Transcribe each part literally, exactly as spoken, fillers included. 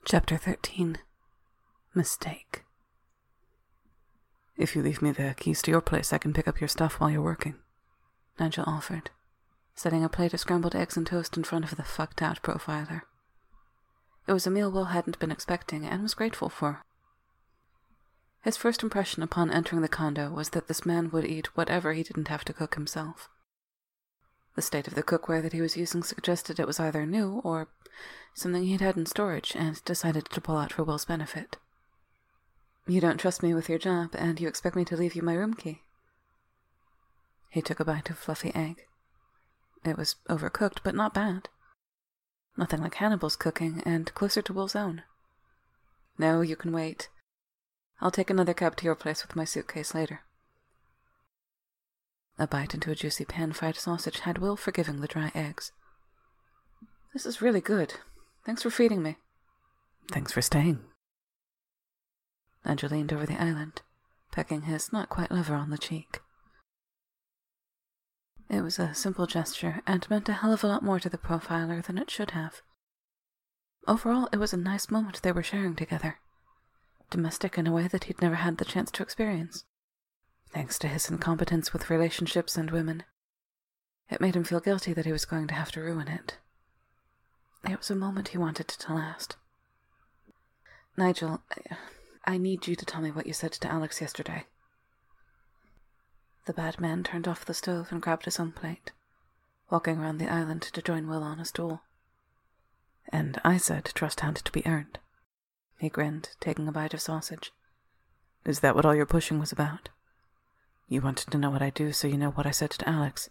Chapter thirteen. Mistake. If you leave me the keys to your place, I can pick up your stuff while you're working, Nigel offered, setting a plate of scrambled eggs and toast in front of the fucked-out profiler. It was a meal Will hadn't been expecting and was grateful for. His first impression upon entering the condo was that this man would eat whatever he didn't have to cook himself. The state of the cookware that he was using suggested it was either new or something he'd had in storage and decided to pull out for Will's benefit. "You don't trust me with your job, and you expect me to leave you my room key?" He took a bite of fluffy egg. It was overcooked, but not bad. Nothing like Hannibal's cooking, and closer to Will's own. "No, you can wait. I'll take another cab to your place with my suitcase later." A bite into a juicy pan-fried sausage had Will forgiving the dry eggs. "This is really good. Thanks for feeding me." "Thanks for staying." Nigel leaned over the island, pecking his not-quite lover on the cheek. It was a simple gesture, and meant a hell of a lot more to the profiler than it should have. Overall, it was a nice moment they were sharing together. Domestic in a way that he'd never had the chance to experience. Thanks to his incompetence with relationships and women, it made him feel guilty that he was going to have to ruin it. It was a moment he wanted to last. "Nigel, I need you to tell me what you said to Alex yesterday." The bad man turned off the stove and grabbed his own plate, walking around the island to join Will on a stool. "And I said trust had to be earned." He grinned, taking a bite of sausage. "Is that what all your pushing was about? You wanted to know what I do so you know what I said to Alex?"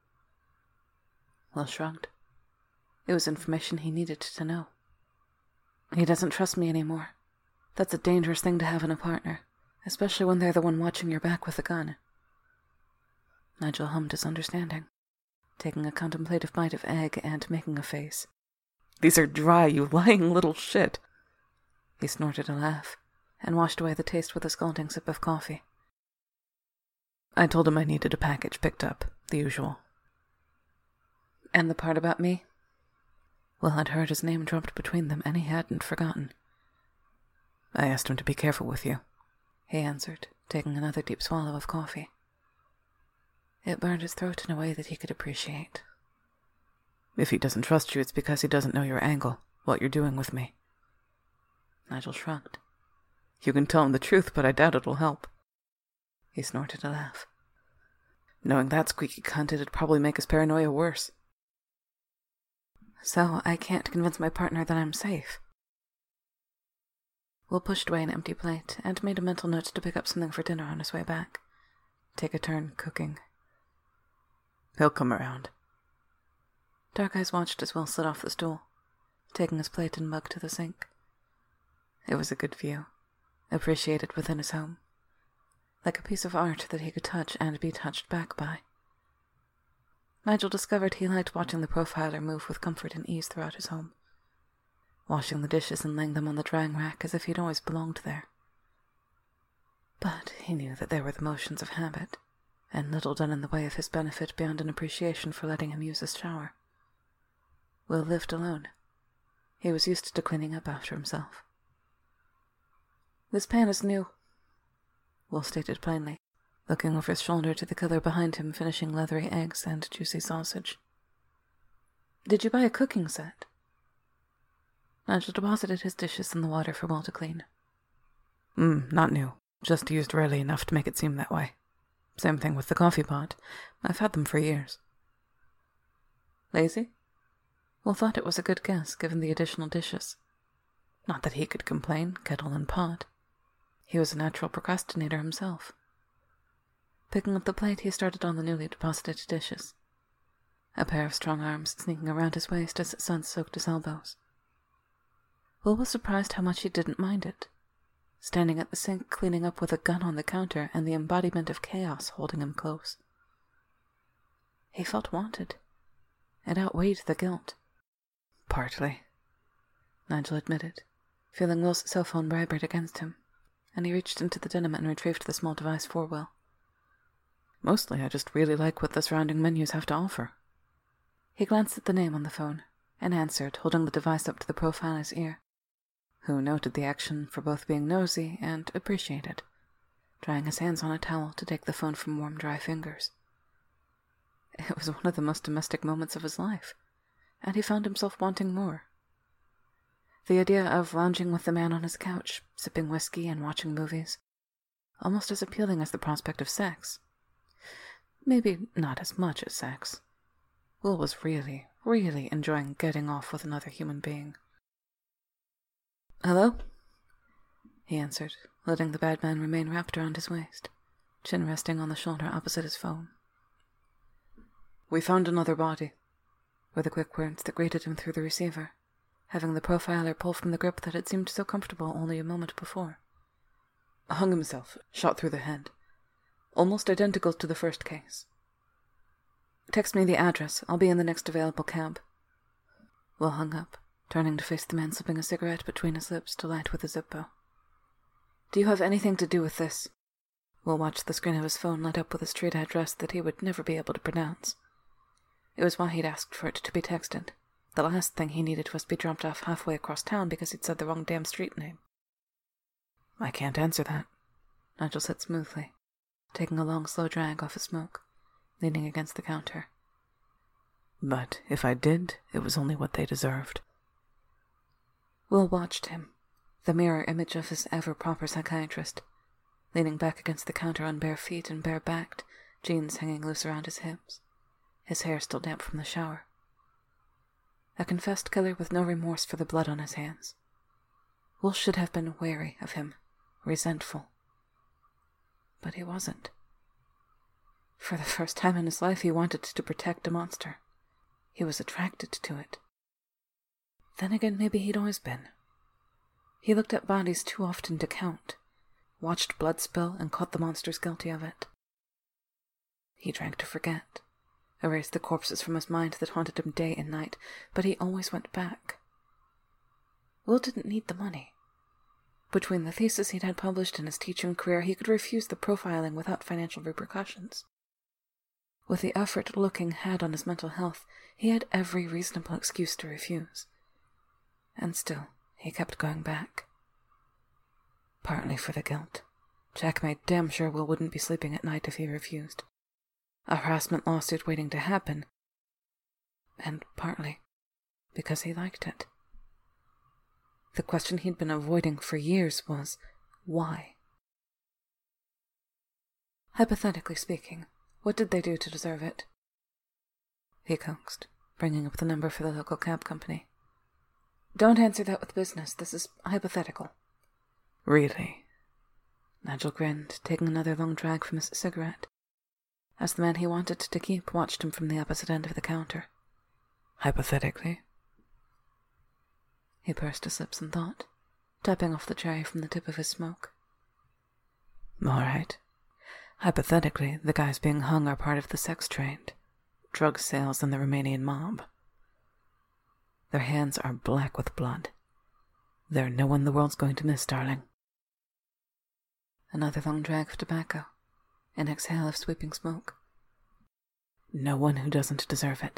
Will shrugged. It was information he needed to know. "He doesn't trust me anymore. That's a dangerous thing to have in a partner, especially when they're the one watching your back with a gun." Nigel hummed his understanding, taking a contemplative bite of egg and making a face. "These are dry, you lying little shit." He snorted a laugh, and washed away the taste with a scalding sip of coffee. "I told him I needed a package picked up, the usual." "And the part about me?" Will had heard his name dropped between them, and he hadn't forgotten. "I asked him to be careful with you," he answered, taking another deep swallow of coffee. It burned his throat in a way that he could appreciate. "If he doesn't trust you, it's because he doesn't know your angle, what you're doing with me." Nigel shrugged. "You can tell him the truth, but I doubt it'll help." He snorted a laugh. "Knowing that squeaky cunt, it'd probably make his paranoia worse." "So I can't convince my partner that I'm safe." Will pushed away an empty plate and made a mental note to pick up something for dinner on his way back. Take a turn cooking. "He'll come around." Dark Eyes watched as Will slid off the stool, taking his plate and mug to the sink. It was a good view, appreciated within his home, like a piece of art that he could touch and be touched back by. Nigel discovered he liked watching the profiler move with comfort and ease throughout his home, washing the dishes and laying them on the drying rack as if he'd always belonged there. But he knew that they were the motions of habit, and little done in the way of his benefit beyond an appreciation for letting him use his shower. Will lived alone. He was used to cleaning up after himself. "This pan is new," Will stated plainly, looking over his shoulder to the killer behind him finishing leathery eggs and juicy sausage. "Did you buy a cooking set?" Nigel deposited his dishes in the water for Will to clean. Mm, not new. Just used rarely enough to make it seem that way. Same thing with the coffee pot. I've had them for years." "Lazy?" Will thought it was a good guess, given the additional dishes. Not that he could complain, kettle and pot. He was a natural procrastinator himself. Picking up the plate, he started on the newly deposited dishes, a pair of strong arms sneaking around his waist as suds soaked his elbows. Will was surprised how much he didn't mind it, standing at the sink cleaning up with a gun on the counter and the embodiment of chaos holding him close. He felt wanted. It outweighed the guilt. "Partly," Nigel admitted, feeling Will's cell phone vibrate against him, and he reached into the denim and retrieved the small device for Will. "Mostly I just really like what the surrounding menus have to offer." He glanced at the name on the phone, and answered, holding the device up to the profiler's ear. who noted the action for both being nosy and appreciated, drying his hands on a towel to take the phone from warm, dry fingers. It was one of the most domestic moments of his life, and he found himself wanting more. The idea of lounging with the man on his couch, sipping whiskey and watching movies, almost as appealing as the prospect of sex. Maybe not as much as sex. Will was really, really enjoying getting off with another human being. "Hello?" he answered, letting the bad man remain wrapped around his waist, chin resting on the shoulder opposite his phone. "We found another body," were the quick words that greeted him through the receiver, having the profiler pull from the grip that had seemed so comfortable only a moment before. "Hung himself, shot through the head. Almost identical to the first case." "Text me the address. I'll be in the next available cab." Will hung up, turning to face the man slipping a cigarette between his lips to light with a Zippo. "Do you have anything to do with this?" Will watched the screen of his phone light up with a street address that he would never be able to pronounce. It was why he'd asked for it to be texted. The last thing he needed was to be dropped off halfway across town because he'd said the wrong damn street name. "I can't answer that," Nigel said smoothly, taking a long, slow drag off his smoke, leaning against the counter. "But if I did, it was only what they deserved." Will watched him, the mirror image of his ever-proper psychiatrist, leaning back against the counter on bare feet and bare-backed, jeans hanging loose around his hips, his hair still damp from the shower. A confessed killer with no remorse for the blood on his hands. Will should have been wary of him, resentful. But he wasn't. For the first time in his life, he wanted to protect a monster. He was attracted to it. Then again, maybe he'd always been. He looked at bodies too often to count, watched blood spill and caught the monsters guilty of it. He drank to forget, erased the corpses from his mind that haunted him day and night, but he always went back. Will didn't need the money. Between the thesis he'd had published and his teaching career, he could refuse the profiling without financial repercussions. With the effort Looking had on his mental health, he had every reasonable excuse to refuse. And still, he kept going back. Partly for the guilt. Jack made damn sure Will wouldn't be sleeping at night if he refused. A harassment lawsuit waiting to happen. And partly because he liked it. The question he'd been avoiding for years was, why? Hypothetically speaking, what did they do to deserve it? He coaxed, bringing up the number for the local cab company. "Don't answer that with business. This is hypothetical." "Really?" Nigel grinned, taking another long drag from his cigarette, as the man he wanted to keep watched him from the opposite end of the counter. "Hypothetically?" He pursed his lips in thought, tapping off the cherry from the tip of his smoke. "All right. Hypothetically, the guys being hung are part of the sex trade, drug sales, and the Romanian mob. Their hands are black with blood. They're no one the world's going to miss, darling." Another long drag of tobacco, an exhale of sweeping smoke. "No one who doesn't deserve it."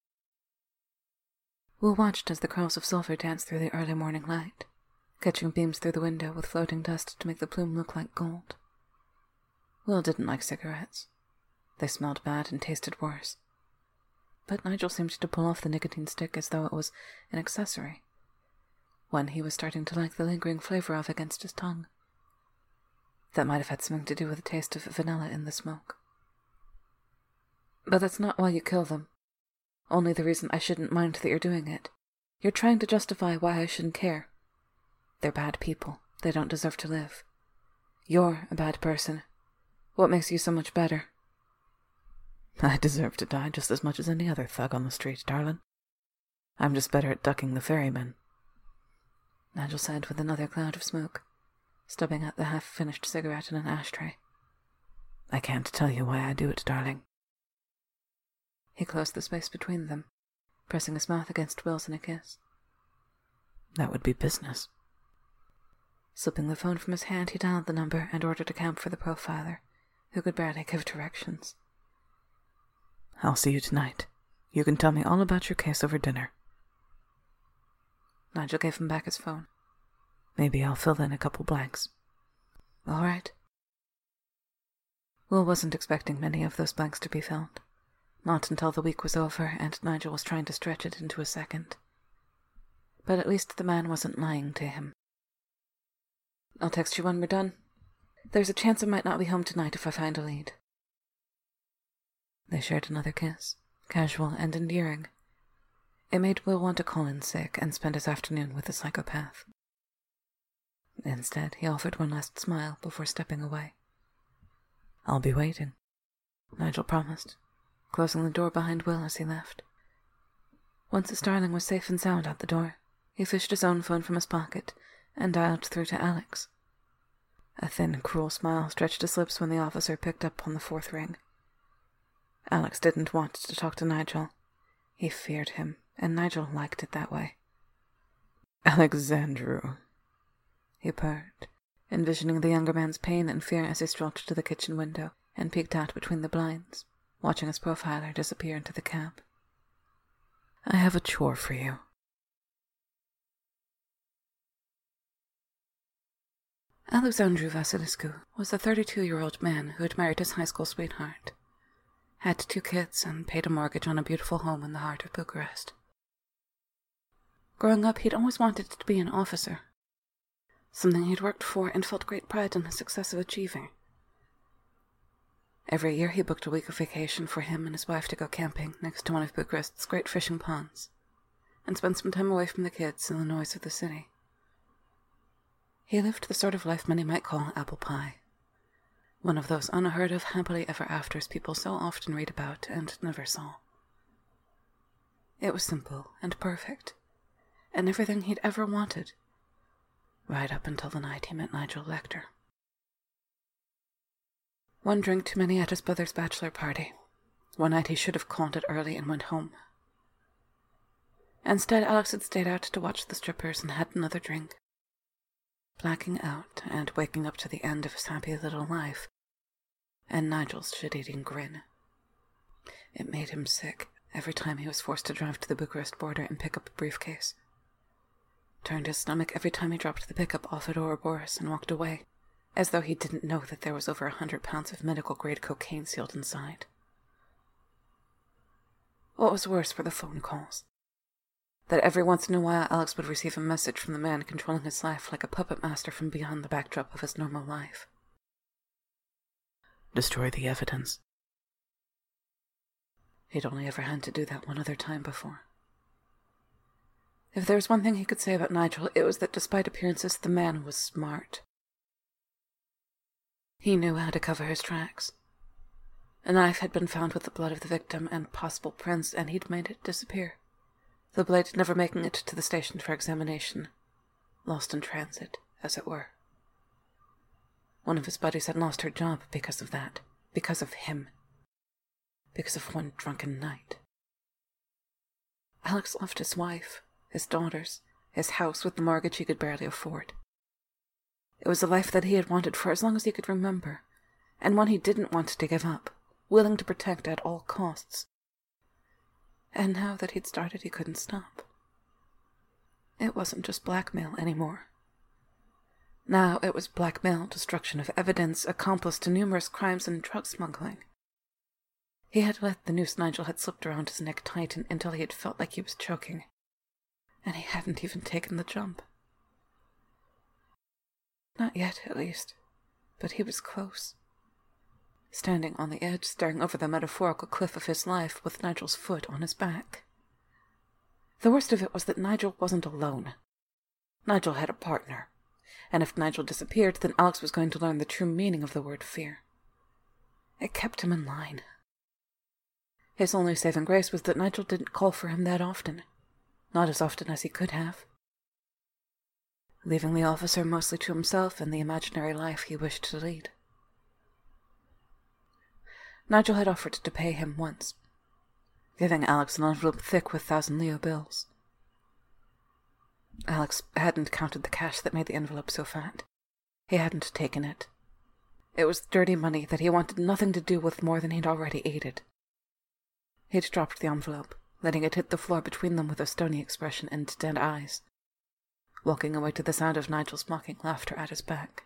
Will watched as the curls of sulfur danced through the early morning light, catching beams through the window with floating dust to make the plume look like gold. Will didn't like cigarettes. They smelled bad and tasted worse. But Nigel seemed to pull off the nicotine stick as though it was an accessory, one he was starting to like the lingering flavor of against his tongue. That might have had something to do with the taste of vanilla in the smoke. "But that's not why you kill them. Only the reason I shouldn't mind that you're doing it. You're trying to justify why I shouldn't care. They're bad people. They don't deserve to live. You're a bad person. What makes you so much better?" "I deserve to die just as much as any other thug on the street, darling. I'm just better at ducking the ferrymen," Nigel said with another cloud of smoke, stubbing out the half-finished cigarette in an ashtray. "I can't tell you why I do it, darling." He closed the space between them, pressing his mouth against Will's in a kiss. "That would be business." Slipping the phone from his hand, he dialed the number and ordered a cab for the profiler, who could barely give directions. "I'll see you tonight. You can tell me all about your case over dinner." Nigel gave him back his phone. Maybe I'll fill in a couple blanks. All right. Will wasn't expecting many of those blanks to be filled. Not until the week was over and Nigel was trying to stretch it into a second. But at least the man wasn't lying to him. I'll text you when we're done. There's a chance I might not be home tonight if I find a lead. They shared another kiss, casual and endearing. It made Will want to call in sick and spend his afternoon with the psychopath. Instead, he offered one last smile before stepping away. I'll be waiting, Nigel promised, closing the door behind Will as he left. Once his darling was safe and sound out the door, he fished his own phone from his pocket and dialed through to Alex. A thin, cruel smile stretched his lips when the officer picked up on the fourth ring. Alex didn't want to talk to Nigel. He feared him, and Nigel liked it that way. Alexandru, he purred, envisioning the younger man's pain and fear as he strolled to the kitchen window and peeked out between the blinds, watching his profiler disappear into the cab. I have a chore for you. Alexandru Vasilescu was a thirty-two-year-old man who had married his high school sweetheart, had two kids, and paid a mortgage on a beautiful home in the heart of Bucharest. Growing up, he'd always wanted to be an officer, something he'd worked for and felt great pride in his success of achieving. Every year he booked a week of vacation for him and his wife to go camping next to one of Bucharest's great fishing ponds, and spend some time away from the kids and the noise of the city. He lived the sort of life many might call apple pie, one of those unheard of happily ever afters people so often read about and never saw. It was simple and perfect, and everything he'd ever wanted, right up until the night he met Nigel Lecter. One drink too many at his brother's bachelor party. One night he should have called it early and went home. Instead, Alex had stayed out to watch the strippers and had another drink, blacking out and waking up to the end of his happy little life, and Nigel's shit-eating grin. It made him sick every time he was forced to drive to the Bucharest border and pick up a briefcase. Turned his stomach every time he dropped the pickup off at Ouroboros and walked away, as though he didn't know that there was over a hundred pounds of medical-grade cocaine sealed inside. What was worse were the phone calls. That every once in a while Alex would receive a message from the man controlling his life like a puppet master from beyond the backdrop of his normal life. Destroy the evidence. He'd only ever had to do that one other time before. If there was one thing he could say about Nigel, it was that despite appearances, the man was smart. He knew how to cover his tracks. A knife had been found with the blood of the victim and possible prints, and he'd made it disappear, the blade never making it to the station for examination, lost in transit, as it were. One of his buddies had lost her job because of that, because of him, because of one drunken night. Alex loved his wife, his daughters, his house with the mortgage he could barely afford. It was a life that he had wanted for as long as he could remember, and one he didn't want to give up, willing to protect at all costs. And now that he'd started, he couldn't stop. It wasn't just blackmail anymore. Now it was blackmail, destruction of evidence, accomplice to numerous crimes, and drug smuggling. He had let the noose Nigel had slipped around his neck tighten until he had felt like he was choking, and he hadn't even taken the jump. Not yet, at least, but he was close. Standing on the edge, staring over the metaphorical cliff of his life with Nigel's foot on his back. The worst of it was that Nigel wasn't alone. Nigel had a partner, and if Nigel disappeared, then Alex was going to learn the true meaning of the word fear. It kept him in line. His only saving grace was that Nigel didn't call for him that often, not as often as he could have. Leaving the officer mostly to himself and the imaginary life he wished to lead. Nigel had offered to pay him once, giving Alex an envelope thick with thousand Leo bills. Alex hadn't counted the cash that made the envelope so fat. He hadn't taken it. It was dirty money that he wanted nothing to do with more than he'd already aided. He'd dropped the envelope, letting it hit the floor between them with a stony expression and dead eyes. walking away to the sound of Nigel's mocking laughter at his back.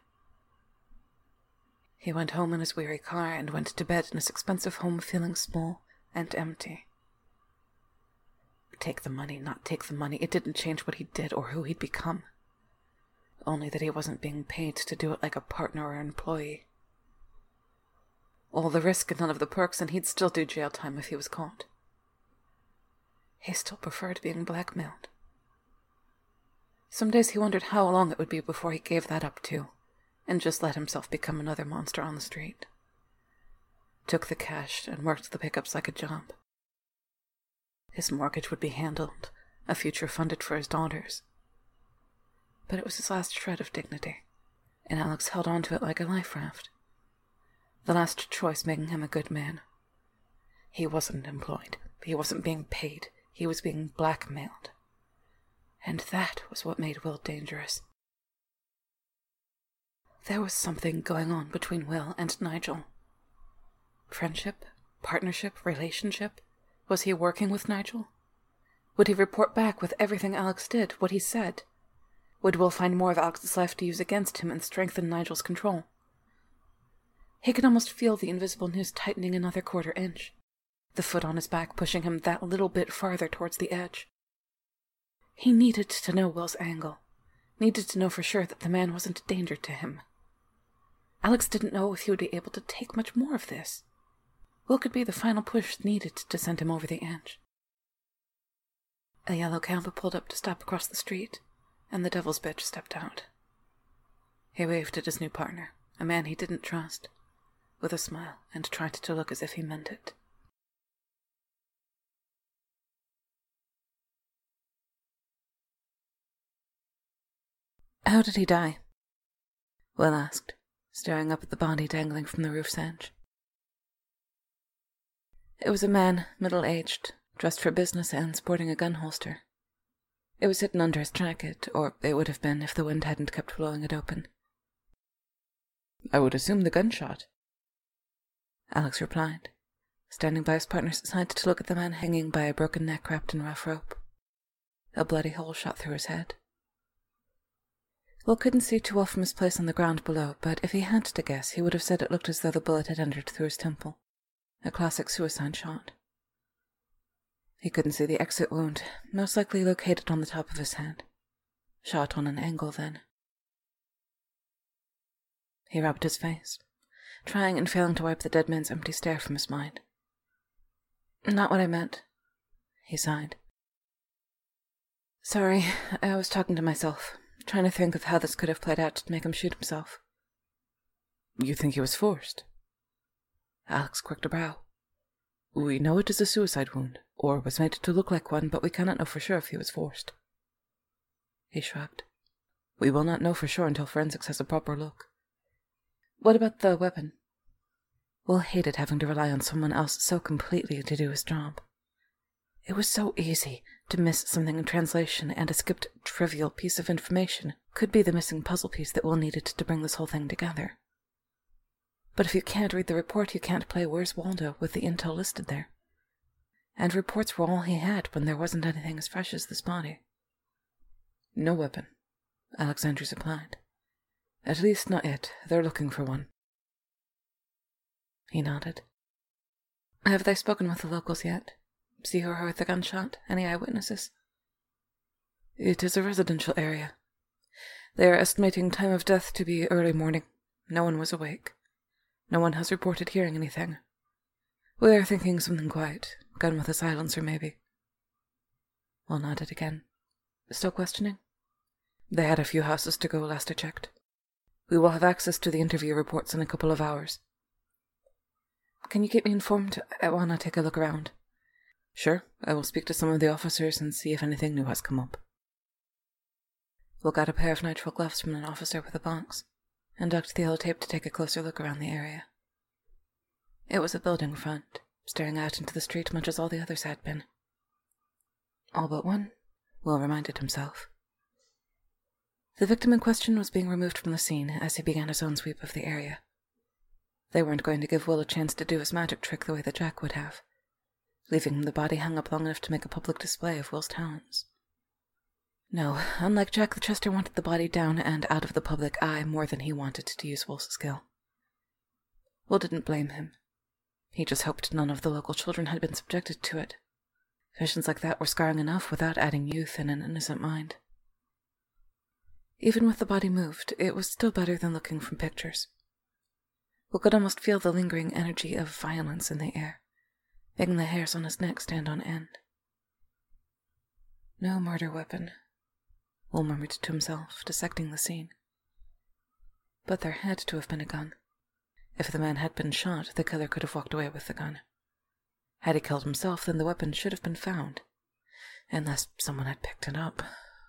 He went home in his weary car and went to bed in his expensive home feeling small and empty. Take the money, not take the money, it didn't change what he did or who he'd become. Only that he wasn't being paid to do it like a partner or an employee. All the risk and none of the perks, and he'd still do jail time if he was caught. He still preferred being blackmailed. Some days he wondered how long it would be before he gave that up too, and just let himself become another monster on the street. Took the cash and worked the pickups like a job. His mortgage would be handled, a future funded for his daughters. But it was his last shred of dignity, and Alex held on to it like a life raft. The last choice making him a good man. He wasn't employed. He wasn't being paid. He was being blackmailed. And that was what made Will dangerous. There was something going on between Will and Nigel. Friendship? Partnership? Relationship? Was he working with Nigel? Would he report back with everything Alex did, what he said? Would Will find more of Alex's life to use against him and strengthen Nigel's control? He could almost feel the invisible noose tightening another quarter inch, the foot on his back pushing him that little bit farther towards the edge. He needed to know Will's angle, needed to know for sure that the man wasn't a danger to him. Alex didn't know if he would be able to take much more of this. Will could be the final push needed to send him over the edge. A yellow cab pulled up to stop across the street, and the devil's bitch stepped out. He waved at his new partner, a man he didn't trust, with a smile, and tried to look as if he meant it. How did he die? Will asked, staring up at the body dangling from the roof's edge. It was a man, middle-aged, dressed for business and sporting a gun holster. It was hidden under his jacket, or it would have been if the wind hadn't kept blowing it open. I would assume the gunshot, Alex replied, standing by his partner's side to look at the man hanging by a broken neck wrapped in rough rope. A bloody hole shot through his head. Will couldn't see too well from his place on the ground below, but if he had to guess, he would have said it looked as though the bullet had entered through his temple. A classic suicide shot. He couldn't see the exit wound, most likely located on the top of his head. Shot on an angle, then. He rubbed his face, trying and failing to wipe the dead man's empty stare from his mind. Not what I meant, he sighed. Sorry, I was talking to myself, trying to think of how this could have played out to make him shoot himself. You think he was forced? Alex quirked a brow. We know it is a suicide wound, or was made to look like one, but we cannot know for sure if he was forced. He shrugged. We will not know for sure until forensics has a proper look. What about the weapon? Will hated having to rely on someone else so completely to do his job. It was so easy to miss something in translation, and a skipped trivial piece of information could be the missing puzzle piece that Will needed to bring this whole thing together. But if you can't read the report, you can't play Where's Waldo with the intel listed there. And reports were all he had when there wasn't anything as fresh as this body. No weapon, Alexandria supplied. At least not yet. They're looking for one. He nodded. Have they spoken with the locals yet? See who heard the gunshot? Any eyewitnesses? It is a residential area. They are estimating time of death to be early morning. No one was awake. No one has reported hearing anything. We are thinking something quiet. Gun with a silencer, maybe. Will nodded again. Still questioning? They had a few houses to go last I checked. We will have access to the interview reports in a couple of hours. Can you keep me informed? I want to take a look around. Sure, I will speak to some of the officers and see if anything new has come up. Will got a pair of nitrile gloves from an officer with a box, and ducked the yellow tape to take a closer look around the area. It was a building front, staring out into the street much as all the others had been. All but one, Will reminded himself. The victim in question was being removed from the scene as he began his own sweep of the area. They weren't going to give Will a chance to do his magic trick the way that Jack would have, leaving him the body hung up long enough to make a public display of Will's talents. No, unlike Jack, the Chester wanted the body down and out of the public eye more than he wanted to use Wolf's skill. Will didn't blame him. He just hoped none of the local children had been subjected to it. Visions like that were scarring enough without adding youth in an innocent mind. Even with the body moved, it was still better than looking from pictures. Will could almost feel the lingering energy of violence in the air, making the hairs on his neck stand on end. No murder weapon, Will murmured to himself, dissecting the scene. But there had to have been a gun. If the man had been shot, the killer could have walked away with the gun. Had he killed himself, then the weapon should have been found, unless someone had picked it up.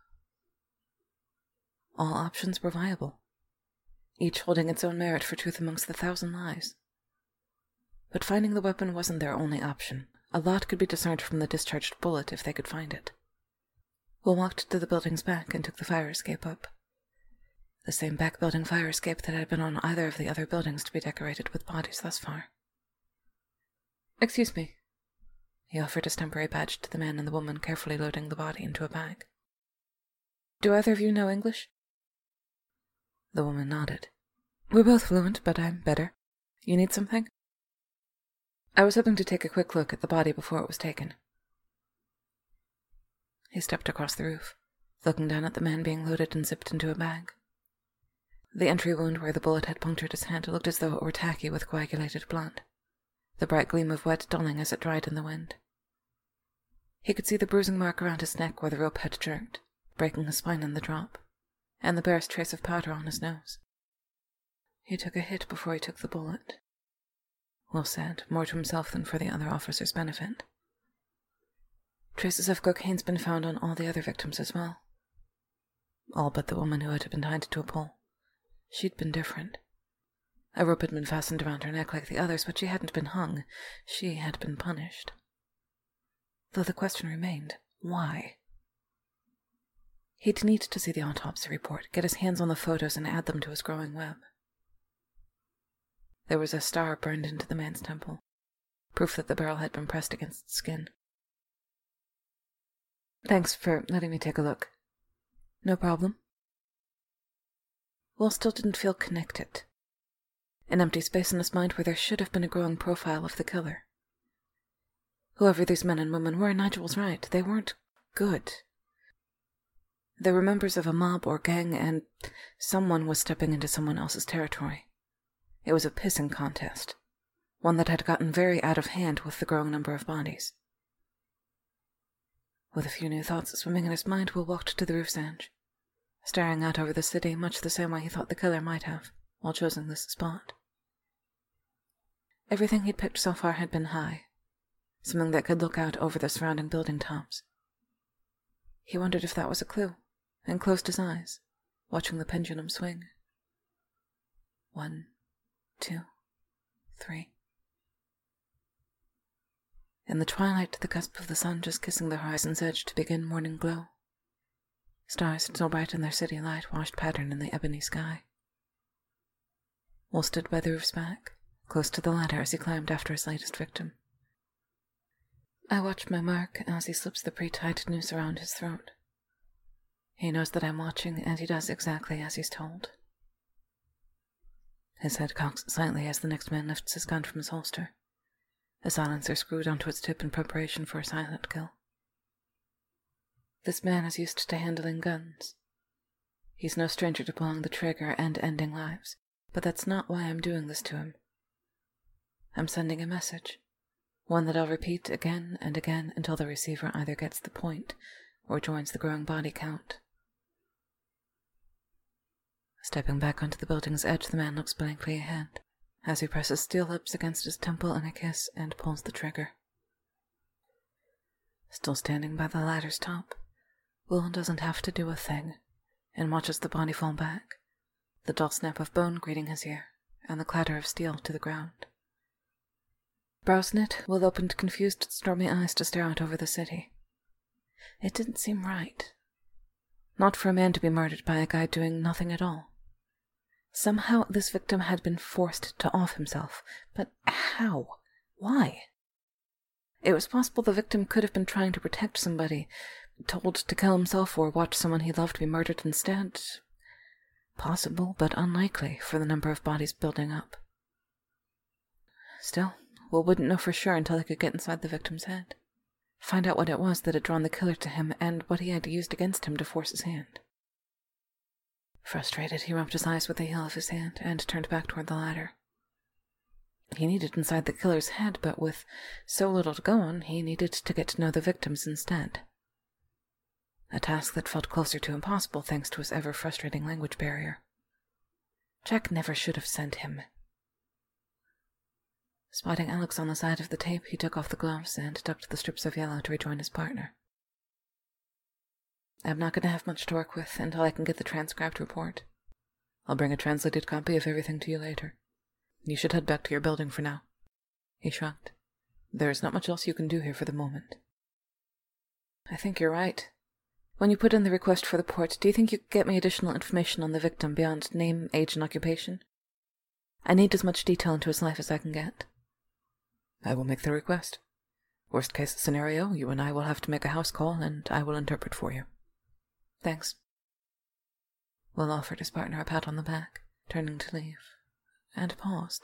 All options were viable, each holding its own merit for truth amongst the thousand lies. But finding the weapon wasn't their only option. A lot could be discerned from the discharged bullet if they could find it. Will walked to the building's back and took the fire escape up. The same back building fire escape that had been on either of the other buildings to be decorated with bodies thus far. "Excuse me." He offered his temporary badge to the man and the woman, carefully loading the body into a bag. "Do either of you know English?" The woman nodded. "We're both fluent, but I'm better. You need something?" "I was hoping to take a quick look at the body before it was taken." He stepped across the roof, looking down at the man being loaded and zipped into a bag. The entry wound where the bullet had punctured his hand looked as though it were tacky with coagulated blood, the bright gleam of wet dulling as it dried in the wind. He could see the bruising mark around his neck where the rope had jerked, breaking his spine in the drop, and the barest trace of powder on his nose. He took a hit before he took the bullet, Will said, more to himself than for the other officer's benefit. Traces of cocaine's been found on all the other victims as well. All but the woman who had been tied to a pole. She'd been different. A rope had been fastened around her neck like the others, but she hadn't been hung. She had been punished. Though the question remained, why? He'd need to see the autopsy report, get his hands on the photos, and add them to his growing web. There was a star burned into the man's temple, proof that the barrel had been pressed against the skin. "Thanks for letting me take a look." "No problem." Will still didn't feel connected. An empty space in his mind where there should have been a growing profile of the killer. Whoever these men and women were, Nigel was right. They weren't good. They were members of a mob or gang, and someone was stepping into someone else's territory. It was a pissing contest, one that had gotten very out of hand with the growing number of bodies. With a few new thoughts swimming in his mind, Will walked to the roof's edge, staring out over the city much the same way he thought the killer might have, while choosing this spot. Everything he'd picked so far had been high, something that could look out over the surrounding building tops. He wondered if that was a clue, and closed his eyes, watching the pendulum swing. One, two, three. In the twilight, the cusp of the sun just kissing the horizon's edge to begin morning glow. Stars still bright in their city light washed pattern in the ebony sky. Will stood by the roof's back, close to the ladder as he climbed after his latest victim. I watch my mark as he slips the pre-tied noose around his throat. He knows that I'm watching, and he does exactly as he's told. His head cocks slightly as the next man lifts his gun from his holster, a silencer screwed onto its tip in preparation for a silent kill. This man is used to handling guns. He's no stranger to pulling the trigger and ending lives, but that's not why I'm doing this to him. I'm sending a message, one that I'll repeat again and again until the receiver either gets the point or joins the growing body count. Stepping back onto the building's edge, the man looks blankly ahead as he presses steel lips against his temple in a kiss and pulls the trigger. Still standing by the ladder's top, Will doesn't have to do a thing, and watches the body fall back, the dull snap of bone greeting his ear, and the clatter of steel to the ground. Brows knit, Will opened confused, stormy eyes to stare out over the city. It didn't seem right. Not for a man to be murdered by a guy doing nothing at all. Somehow this victim had been forced to off himself, but how? Why? It was possible the victim could have been trying to protect somebody, told to kill himself or watch someone he loved be murdered instead? Possible, but unlikely for the number of bodies building up. Still, Will wouldn't know for sure until he could get inside the victim's head. Find out what it was that had drawn the killer to him and what he had used against him to force his hand. Frustrated, he rubbed his eyes with the heel of his hand and turned back toward the ladder. He needed inside the killer's head, but with so little to go on, he needed to get to know the victims instead. A task that felt closer to impossible thanks to his ever-frustrating language barrier. Jack never should have sent him. Spotting Alex on the side of the tape, he took off the gloves and ducked the strips of yellow to rejoin his partner. I'm not going to have much to work with until I can get the transcribed report. I'll bring a translated copy of everything to you later. You should head back to your building for now. He shrugged. There's not much else you can do here for the moment. I think you're right. When you put in the request for the port, do you think you could get me additional information on the victim beyond name, age, and occupation? I need as much detail into his life as I can get. I will make the request. Worst case scenario, you and I will have to make a house call, and I will interpret for you. Thanks. Will offered his partner a pat on the back, turning to leave, and paused.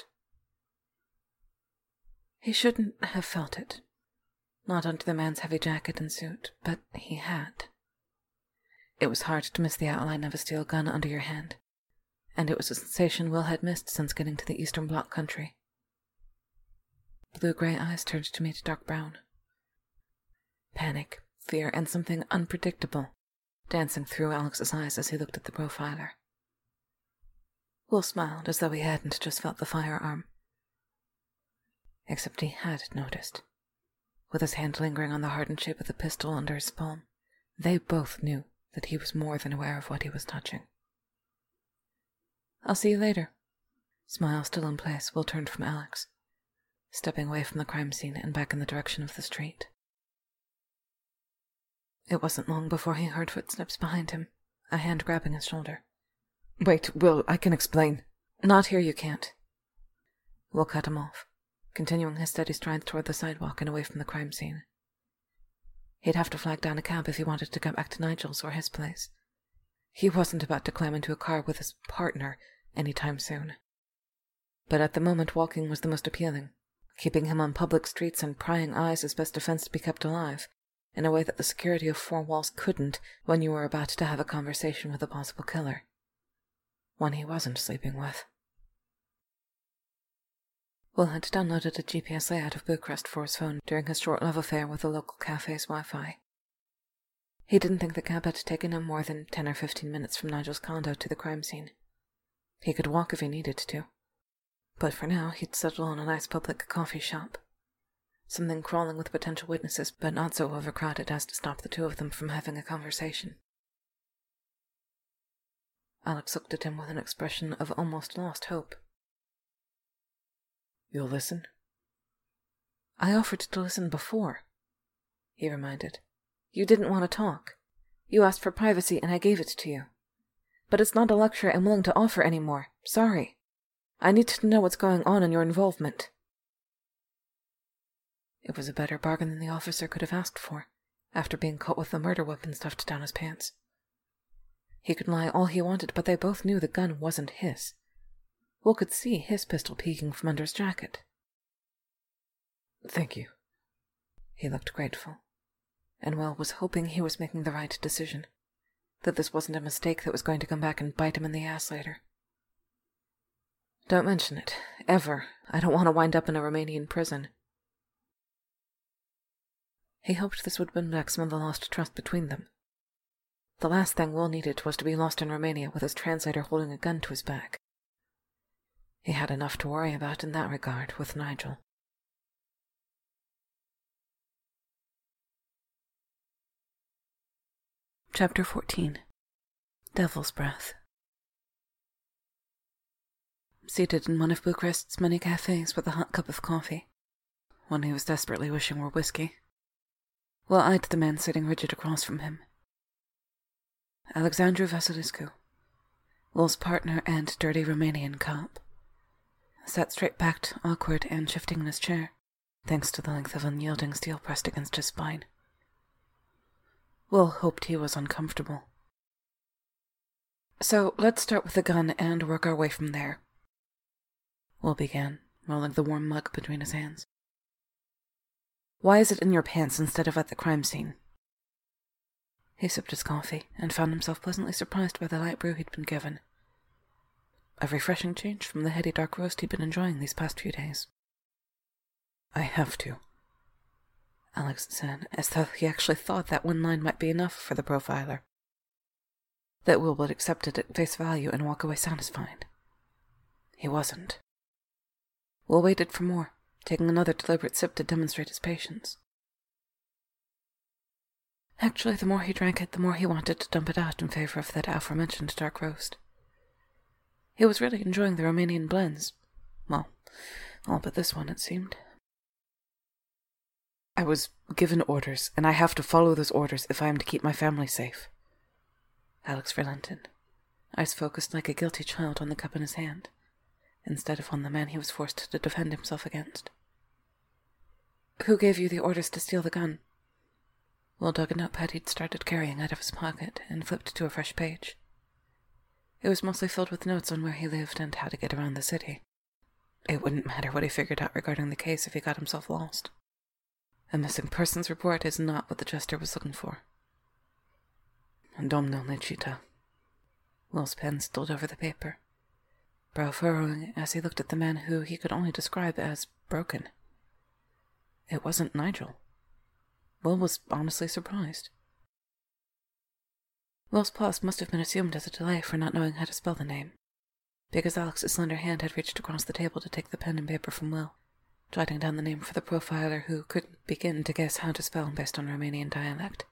He shouldn't have felt it. Not under the man's heavy jacket and suit, but he had. It was hard to miss the outline of a steel gun under your hand, and it was a sensation Will had missed since getting to the Eastern Bloc country. Blue-gray eyes turned to meet dark brown. Panic, fear, and something unpredictable dancing through Alex's eyes as he looked at the profiler. Will smiled as though he hadn't just felt the firearm. Except he had noticed. With his hand lingering on the hardened shape of the pistol under his palm, they both knew that he was more than aware of what he was touching. I'll see you later. Smile still in place, Will turned from Alex, stepping away from the crime scene and back in the direction of the street. It wasn't long before he heard footsteps behind him, a hand grabbing his shoulder. Wait, Will, I can explain. Not here, you can't. Will cut him off, continuing his steady strides toward the sidewalk and away from the crime scene. He'd have to flag down a cab if he wanted to get back to Nigel's or his place. He wasn't about to climb into a car with his partner any time soon. But at the moment, walking was the most appealing, keeping him on public streets and prying eyes his best defense to be kept alive, in a way that the security of four walls couldn't when you were about to have a conversation with a possible killer. One he wasn't sleeping with. Will had downloaded a G P S layout of Bucharest for his phone during his short love affair with the local cafe's Wi-Fi. He didn't think the cab had taken him more than ten or fifteen minutes from Nigel's condo to the crime scene. He could walk if he needed to. But for now, he'd settle on a nice public coffee shop. Something crawling with potential witnesses, but not so overcrowded as to stop the two of them from having a conversation. Alex looked at him with an expression of almost lost hope. You'll listen? I offered to listen before, he reminded. You didn't want to talk. You asked for privacy and I gave it to you. But it's not a luxury I'm willing to offer anymore. Sorry. I need to know what's going on in your involvement. It was a better bargain than the officer could have asked for, after being caught with the murder weapon stuffed down his pants. He could lie all he wanted, but they both knew the gun wasn't his. Will could see his pistol peeking from under his jacket. Thank you. He looked grateful, and Will was hoping he was making the right decision, that this wasn't a mistake that was going to come back and bite him in the ass later. Don't mention it, ever. I don't want to wind up in a Romanian prison. He hoped this would win back some of the lost trust between them. The last thing Will needed was to be lost in Romania with his translator holding a gun to his back. He had enough to worry about in that regard with Nigel. Chapter fourteen. Devil's Breath. Seated in one of Bucharest's many cafes with a hot cup of coffee, one he was desperately wishing were whiskey, Will eyed the man sitting rigid across from him. Alexandru Vasilescu, Will's partner and dirty Romanian cop, sat straight-backed, awkward, and shifting in his chair, thanks to the length of unyielding steel pressed against his spine. Will hoped he was uncomfortable. So, let's start with the gun and work our way from there. Will began, rolling the warm mug between his hands. Why is it in your pants instead of at the crime scene? He sipped his coffee and found himself pleasantly surprised by the light brew he'd been given. A refreshing change from the heady dark roast he'd been enjoying these past few days. I have to, Alex said, as though he actually thought that one line might be enough for the profiler. That Will would accept it at face value and walk away satisfied. He wasn't. Will waited for more, taking another deliberate sip to demonstrate his patience. Actually, the more he drank it, the more he wanted to dump it out in favor of that aforementioned dark roast. He was really enjoying the Romanian blends. Well, all but this one, it seemed. I was given orders, and I have to follow those orders if I am to keep my family safe. Alex relented, eyes focused like a guilty child on the cup in his hand, instead of on the man he was forced to defend himself against. Who gave you the orders to steal the gun? Will dug a notepad he'd started carrying out of his pocket and flipped to a fresh page. It was mostly filled with notes on where he lived and how to get around the city. It wouldn't matter what he figured out regarding the case if he got himself lost. A missing persons report is not what the jester was looking for. Domno Nicita. Will's pen stilled over the paper, brow furrowing as he looked at the man who he could only describe as broken. It wasn't Nigel. Will was honestly surprised. Will's pause must have been assumed as a delay for not knowing how to spell the name, because Alex's slender hand had reached across the table to take the pen and paper from Will, jotting down the name for the profiler who couldn't begin to guess how to spell based on Romanian dialect.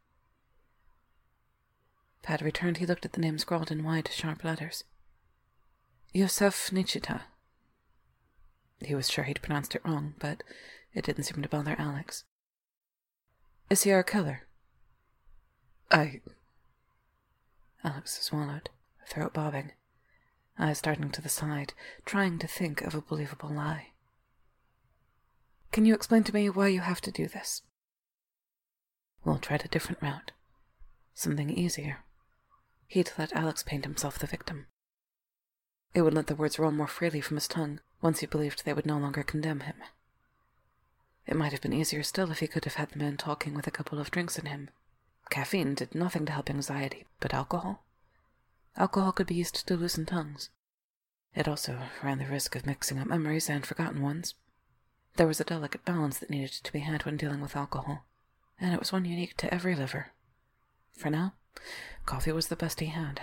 Pad returned, he looked at the name scrawled in wide, sharp letters. Iosef Nicita. He was sure he'd pronounced it wrong, but it didn't seem to bother Alex. Is he our killer? I... Alex swallowed, throat bobbing, eyes darting to the side, trying to think of a believable lie. Can you explain to me why you have to do this? Will tried a different route. Something easier. He'd let Alex paint himself the victim. It would let the words roll more freely from his tongue once he believed they would no longer condemn him. It might have been easier still if he could have had the man talking with a couple of drinks in him. Caffeine did nothing to help anxiety, but alcohol? Alcohol could be used to loosen tongues. It also ran the risk of mixing up memories and forgotten ones. There was a delicate balance that needed to be had when dealing with alcohol, and it was one unique to every liver. For now, coffee was the best he had.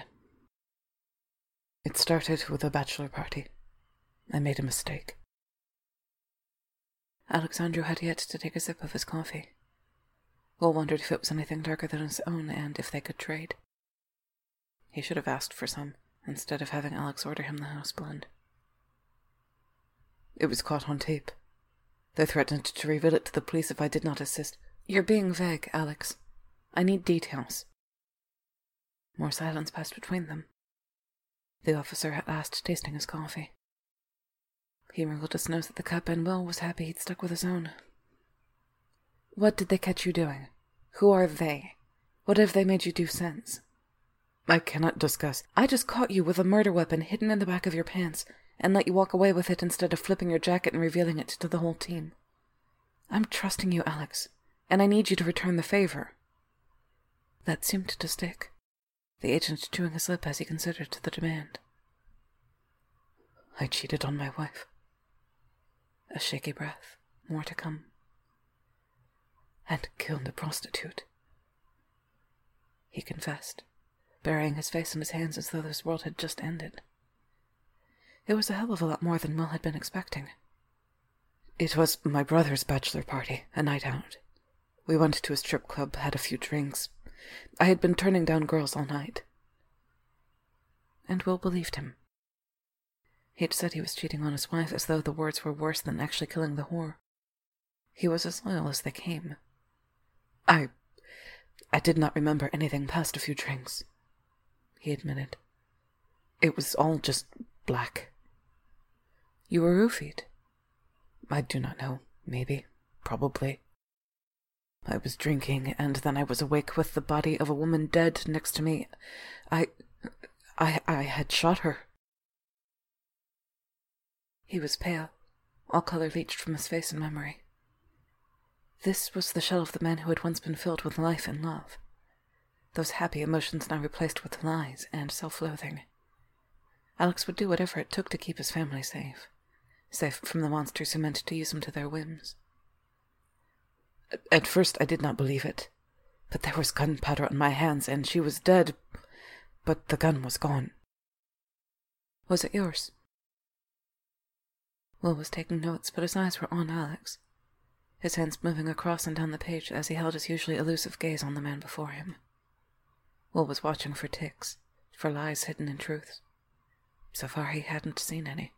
It started with a bachelor party. I made a mistake. Alexandru had yet to take a sip of his coffee. Will wondered if it was anything darker than his own and if they could trade. He should have asked for some, instead of having Alex order him the house blend. It was caught on tape. They threatened to reveal it to the police if I did not assist. You're being vague, Alex. I need details. More silence passed between them. The officer at last tasting his coffee. He wrinkled his nose at the cup, and Will was happy he'd stuck with his own. What did they catch you doing? Who are they? What have they made you do since? I cannot discuss. I just caught you with a murder weapon hidden in the back of your pants, and let you walk away with it instead of flipping your jacket and revealing it to the whole team. I'm trusting you, Alex, and I need you to return the favor. That seemed to stick, the agent chewing his lip as he considered the demand. I cheated on my wife. A shaky breath, more to come. And killed a prostitute. He confessed, burying his face in his hands as though this world had just ended. It was a hell of a lot more than Will had been expecting. It was my brother's bachelor party, a night out. We went to a strip club, had a few drinks. I had been turning down girls all night. And Will believed him. He'd said he was cheating on his wife as though the words were worse than actually killing the whore. He was as loyal as they came. I... I did not remember anything past a few drinks, he admitted. It was all just black. You were roofied? I do not know. Maybe. Probably. I was drinking, and then I was awake with the body of a woman dead next to me. I... I... I had shot her. He was pale. All color leached from his face and memory. This was the shell of the man who had once been filled with life and love. Those happy emotions now replaced with lies and self-loathing. Alex would do whatever it took to keep his family safe. Safe from the monsters who meant to use him to their whims. At first I did not believe it, but there was gunpowder on my hands, and she was dead, but the gun was gone. Was it yours? Will was taking notes, but his eyes were on Alex, his hands moving across and down the page as he held his usually elusive gaze on the man before him. Will was watching for ticks, for lies hidden in truths. So far he hadn't seen any.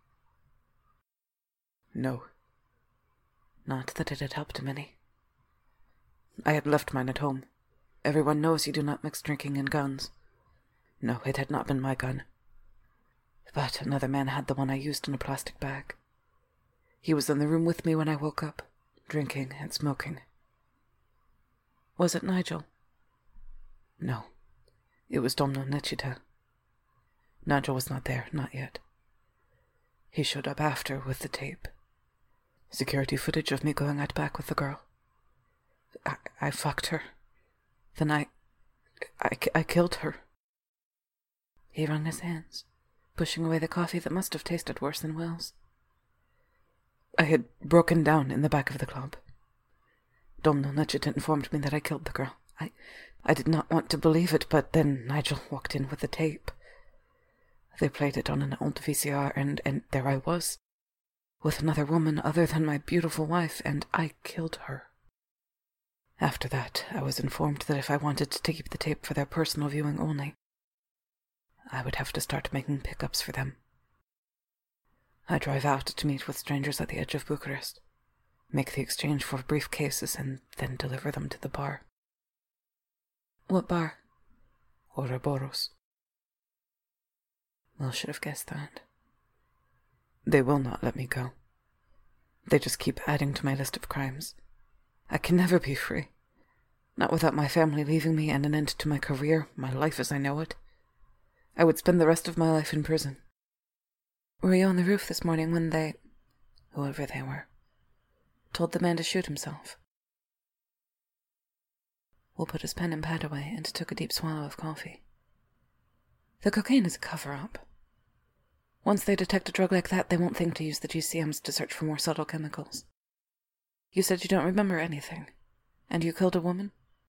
No. Not that it had helped him any. I had left mine at home. Everyone knows you do not mix drinking and guns. No, it had not been my gun. But another man had the one I used in a plastic bag. He was in the room with me when I woke up, drinking and smoking. Was it Nigel? No. It was Domno Nechita. Nigel was not there, not yet. He showed up after with the tape. Security footage of me going out back with the girl. I, I fucked her. Then I, I... I killed her. He wrung his hands, pushing away the coffee that must have tasted worse than Will's. I had broken down in the back of the club. Domno Nechita informed me that I killed the girl. I... I did not want to believe it, but then Nigel walked in with the tape. They played it on an old V C R, and, and there I was, with another woman other than my beautiful wife, and I killed her. After that, I was informed that if I wanted to keep the tape for their personal viewing only, I would have to start making pickups for them. I drive out to meet with strangers at the edge of Bucharest, make the exchange for briefcases, and then deliver them to the bar. What bar? Ouroboros. Well, should have guessed that. They will not let me go. They just keep adding to my list of crimes. I can never be free. Not without my family leaving me and an end to my career, my life as I know it. I would spend the rest of my life in prison. Were you on the roof this morning when they, whoever they were, told the man to shoot himself? Will put his pen and pad away and took a deep swallow of coffee. The cocaine is a cover-up. Once they detect a drug like that, they won't think to use the G C Ms to search for more subtle chemicals. You said you don't remember anything, and you killed a woman?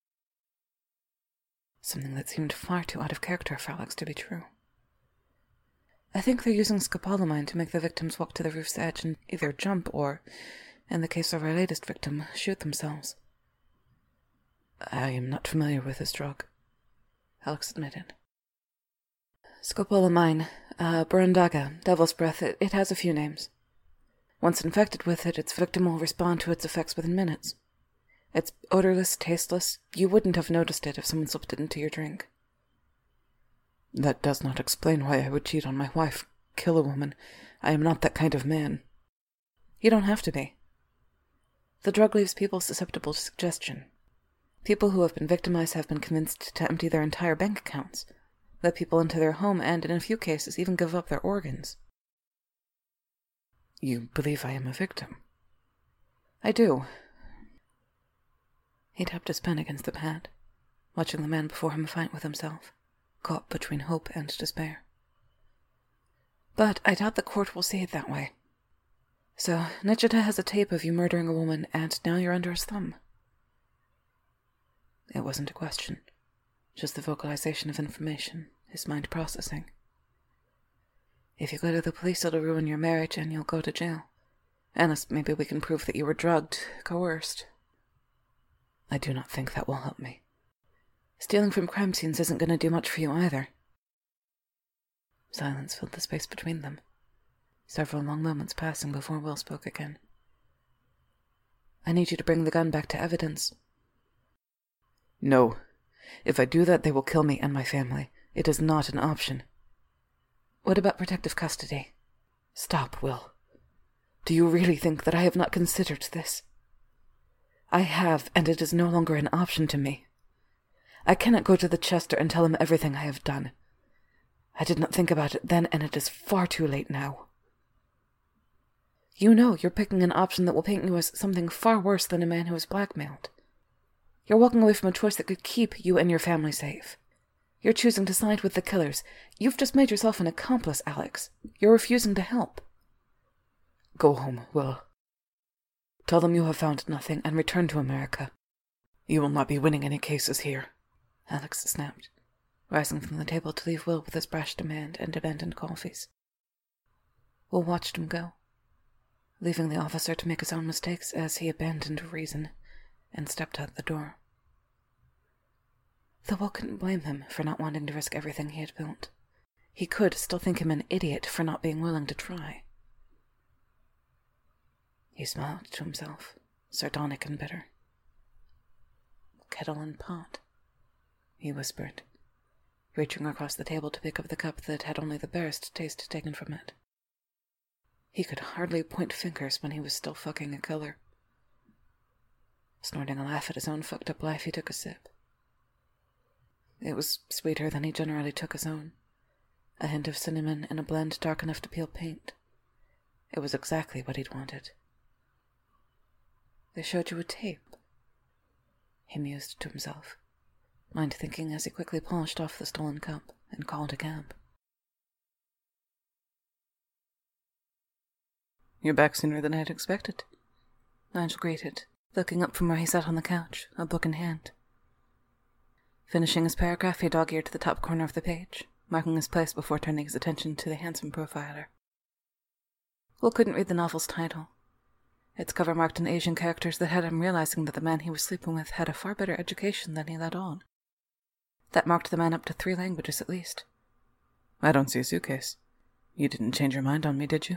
Something that seemed far too out of character for Alex to be true. I think they're using scopolamine to make the victims walk to the roof's edge and either jump or, in the case of our latest victim, shoot themselves. I am not familiar with this drug, Alex admitted. Scopolamine, uh, Burandaga, Devil's Breath, it, it has a few names. Once infected with it, its victim will respond to its effects within minutes. It's odorless, tasteless. You wouldn't have noticed it if someone slipped it into your drink. That does not explain why I would cheat on my wife, kill a woman. I am not that kind of man. You don't have to be. The drug leaves people susceptible to suggestion. People who have been victimized have been convinced to empty their entire bank accounts, let people into their home, and in a few cases even give up their organs. You believe I am a victim? I do. He tapped his pen against the pad, watching the man before him fight with himself, caught between hope and despair. But I doubt the court will see it that way. So, Nechita has a tape of you murdering a woman, and now you're under his thumb. It wasn't a question, just the vocalization of information, his mind processing. If you go to the police, it'll ruin your marriage and you'll go to jail. Unless maybe we can prove that you were drugged, coerced. I do not think that will help me. Stealing from crime scenes isn't going to do much for you either. Silence filled the space between them, several long moments passing before Will spoke again. I need you to bring the gun back to evidence. No. If I do that, they will kill me and my family. It is not an option. What about protective custody? Stop, Will. Do you really think that I have not considered this? I have, and it is no longer an option to me. I cannot go to the Chester and tell him everything I have done. I did not think about it then, and it is far too late now. You know you're picking an option that will paint you as something far worse than a man who is blackmailed. You're walking away from a choice that could keep you and your family safe. You're choosing to side with the killers. You've just made yourself an accomplice, Alex. You're refusing to help. Go home, Will. Tell them you have found nothing and return to America. You will not be winning any cases here, Alex snapped, rising from the table to leave Will with his brash demand and abandoned coffees. Will watched him go, leaving the officer to make his own mistakes as he abandoned reason and stepped out the door. Though Will couldn't blame him for not wanting to risk everything he had built, he could still think him an idiot for not being willing to try. He smiled to himself, sardonic and bitter. Kettle and pot, he whispered, reaching across the table to pick up the cup that had only the barest taste taken from it. He could hardly point fingers when he was still fucking a killer. Snorting a laugh at his own fucked up life, he took a sip. It was sweeter than he generally took his own, a hint of cinnamon and a blend dark enough to peel paint. It was exactly what he'd wanted. They showed you a tape, he mused to himself, mind thinking as he quickly polished off the stolen cup and called a cab. You're back sooner than I had expected, Nigel greeted, looking up from where he sat on the couch, a book in hand. Finishing his paragraph, he dog-eared to the top corner of the page, marking his place before turning his attention to the handsome profiler. Will couldn't read the novel's title. Its cover marked in Asian characters that had him realizing that the man he was sleeping with had a far better education than he let on. That marked the man up to three languages at least. I don't see a suitcase. You didn't change your mind on me, did you?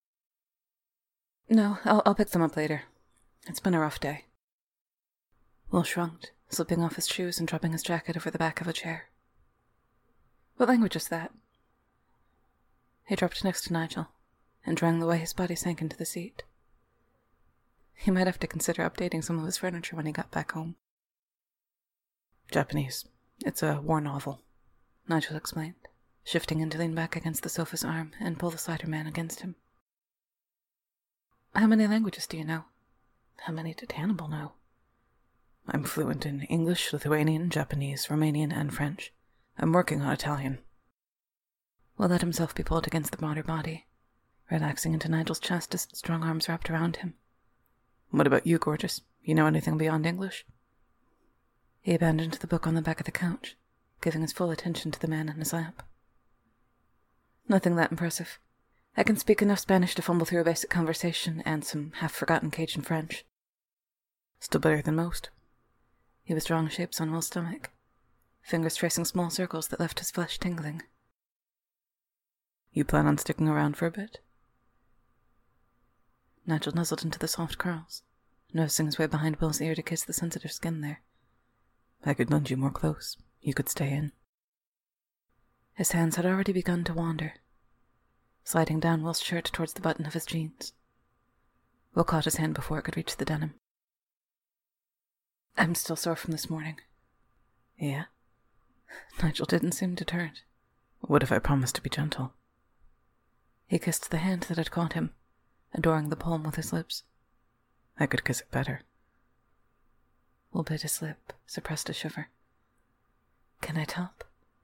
No, I'll, I'll pick them up later. It's been a rough day. Will shrugged, slipping off his shoes and dropping his jacket over the back of a chair. What language is that? He dropped next to Nigel, and drawing the way his body sank into the seat. He might have to consider updating some of his furniture when he got back home. Japanese. It's a war novel, Nigel explained, shifting in to lean back against the sofa's arm and pull the cider man against him. How many languages do you know? How many did Hannibal know? I'm fluent in English, Lithuanian, Japanese, Romanian, and French. I'm working on Italian. Will let himself be pulled against the broader body, relaxing into Nigel's chest as strong arms wrapped around him. What about you, gorgeous? You know anything beyond English? He abandoned the book on the back of the couch, giving his full attention to the man in his lap. Nothing that impressive. I can speak enough Spanish to fumble through a basic conversation and some half-forgotten Cajun French. Still better than most. He was drawing shapes on Will's stomach, fingers tracing small circles that left his flesh tingling. You plan on sticking around for a bit? Nigel nuzzled into the soft curls, noticing his way behind Will's ear to kiss the sensitive skin there. I could lend you more clothes. You could stay in. His hands had already begun to wander, sliding down Will's shirt towards the button of his jeans. Will caught his hand before it could reach the denim. I'm still sore from this morning. Yeah? Nigel didn't seem deterred. What if I promised to be gentle? He kissed the hand that had caught him, adoring the palm with his lips. I could kiss it better. Will bit his lip, suppressed a shiver. Can I top?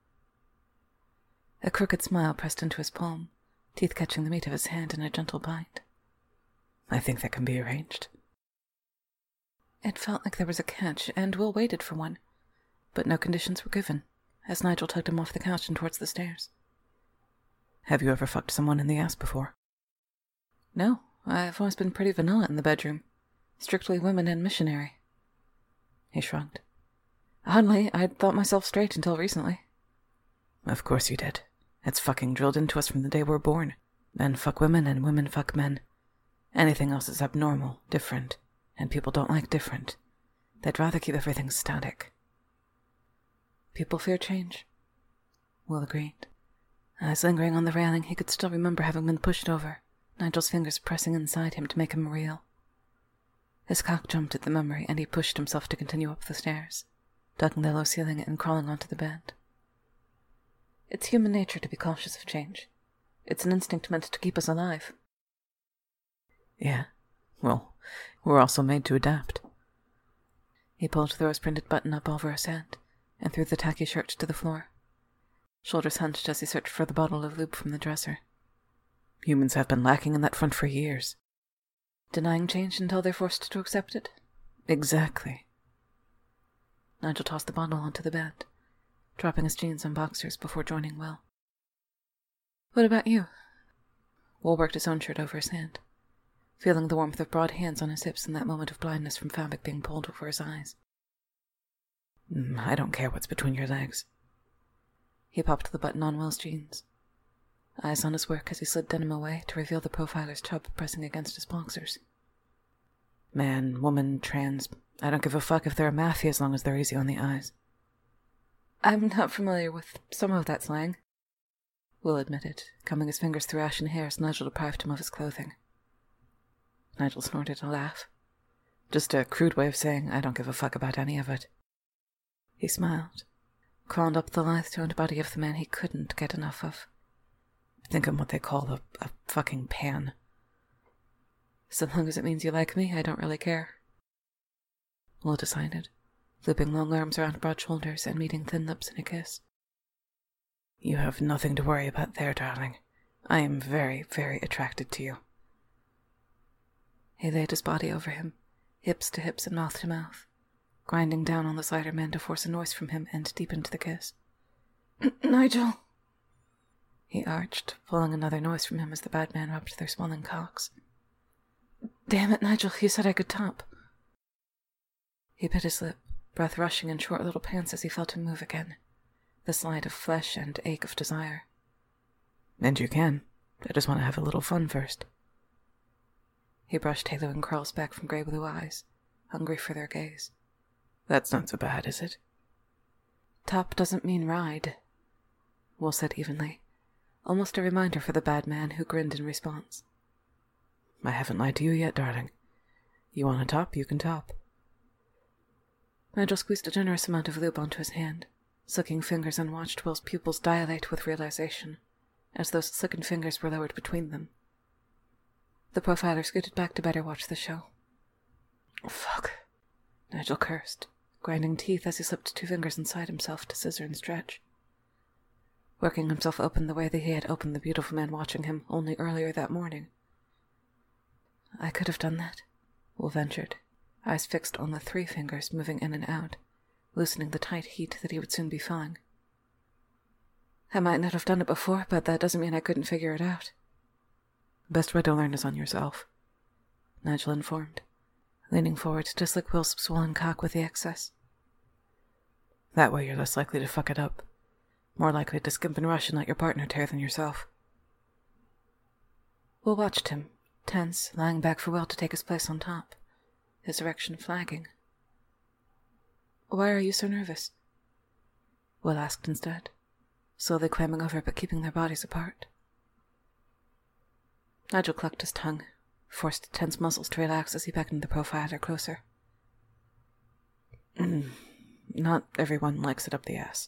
A crooked smile pressed into his palm, teeth catching the meat of his hand in a gentle bite. I think that can be arranged. It felt like there was a catch, and Will waited for one, but no conditions were given, as Nigel tugged him off the couch and towards the stairs. Have you ever fucked someone in the ass before? No, I've always been pretty vanilla in the bedroom. Strictly women and missionary. He shrugged. Oddly, I'd thought myself straight until recently. Of course you did. It's fucking drilled into us from the day we're born. Men fuck women and women fuck men. Anything else is abnormal, different, and people don't like different. They'd rather keep everything static. People fear change. Will agreed. As lingering on the railing, he could still remember having been pushed over, Nigel's fingers pressing inside him to make him reel. His cock jumped at the memory, and he pushed himself to continue up the stairs, ducking the low ceiling and crawling onto the bed. It's human nature to be cautious of change. It's an instinct meant to keep us alive. Yeah, well, we're also made to adapt. He pulled the rose-printed button up over his hand and threw the tacky shirt to the floor. Shoulders hunched as he searched for the bottle of lube from the dresser. Humans have been lacking in that front for years. Denying change until they're forced to accept it? Exactly. Nigel tossed the bottle onto the bed, dropping his jeans and boxers before joining Will. What about you? Will worked his own shirt over his hand, feeling the warmth of broad hands on his hips in that moment of blindness from fabric being pulled over his eyes. I don't care what's between your legs. He popped the button on Will's jeans, eyes on his work as he slid denim away to reveal the profiler's chub pressing against his boxers. Man, woman, trans, I don't give a fuck if they're a mafia as long as they're easy on the eyes. I'm not familiar with some of that slang, Will admitted, combing his fingers through ashen hair as Nigel deprived him of his clothing. Nigel snorted a laugh. Just a crude way of saying I don't give a fuck about any of it. He smiled, crawled up the lithe-toned body of the man he couldn't get enough of. Think I'm what they call a, a fucking pan. So long as it means you like me, I don't really care. Will decided, looping long arms around broad shoulders and meeting thin lips in a kiss. You have nothing to worry about there, darling. I am very, very attracted to you. He laid his body over him, hips to hips and mouth to mouth, grinding down on the slider man to force a noise from him and deepened the kiss. Nigel! He arched, pulling another noise from him as the bad man rubbed their swollen cocks. Damn it, Nigel, you said I could top. He bit his lip, breath rushing in short little pants as he felt him move again, the slide of flesh and ache of desire. And you can. I just want to have a little fun first. He brushed haloing curls back from grey-blue eyes, hungry for their gaze. That's not so bad, is it? Top doesn't mean ride, Will said evenly, almost a reminder for the bad man who grinned in response. I haven't lied to you yet, darling. You want to top, you can top. Nigel squeezed a generous amount of lube onto his hand, sucking fingers and watched Will's pupils dilate with realization, as those sickened fingers were lowered between them. The profiler scooted back to better watch the show. Oh, fuck, Nigel cursed, grinding teeth as he slipped two fingers inside himself to scissor and stretch. Working himself open the way that he had opened the beautiful man watching him only earlier that morning. I could have done that, Will ventured, eyes fixed on the three fingers moving in and out, loosening the tight heat that he would soon be feeling. I might not have done it before, but that doesn't mean I couldn't figure it out. Best way to learn is on yourself, Nigel informed, leaning forward to slick Will's swollen cock with the excess. That way you're less likely to fuck it up. More likely to skimp and rush and let your partner tear than yourself. Will watched him, tense, lying back for Will to take his place on top, his erection flagging. Why are you so nervous? Will asked instead, slowly climbing over but keeping their bodies apart. Nigel clucked his tongue, forced tense muscles to relax as he beckoned the profiler closer. Mm, not everyone likes it up the ass.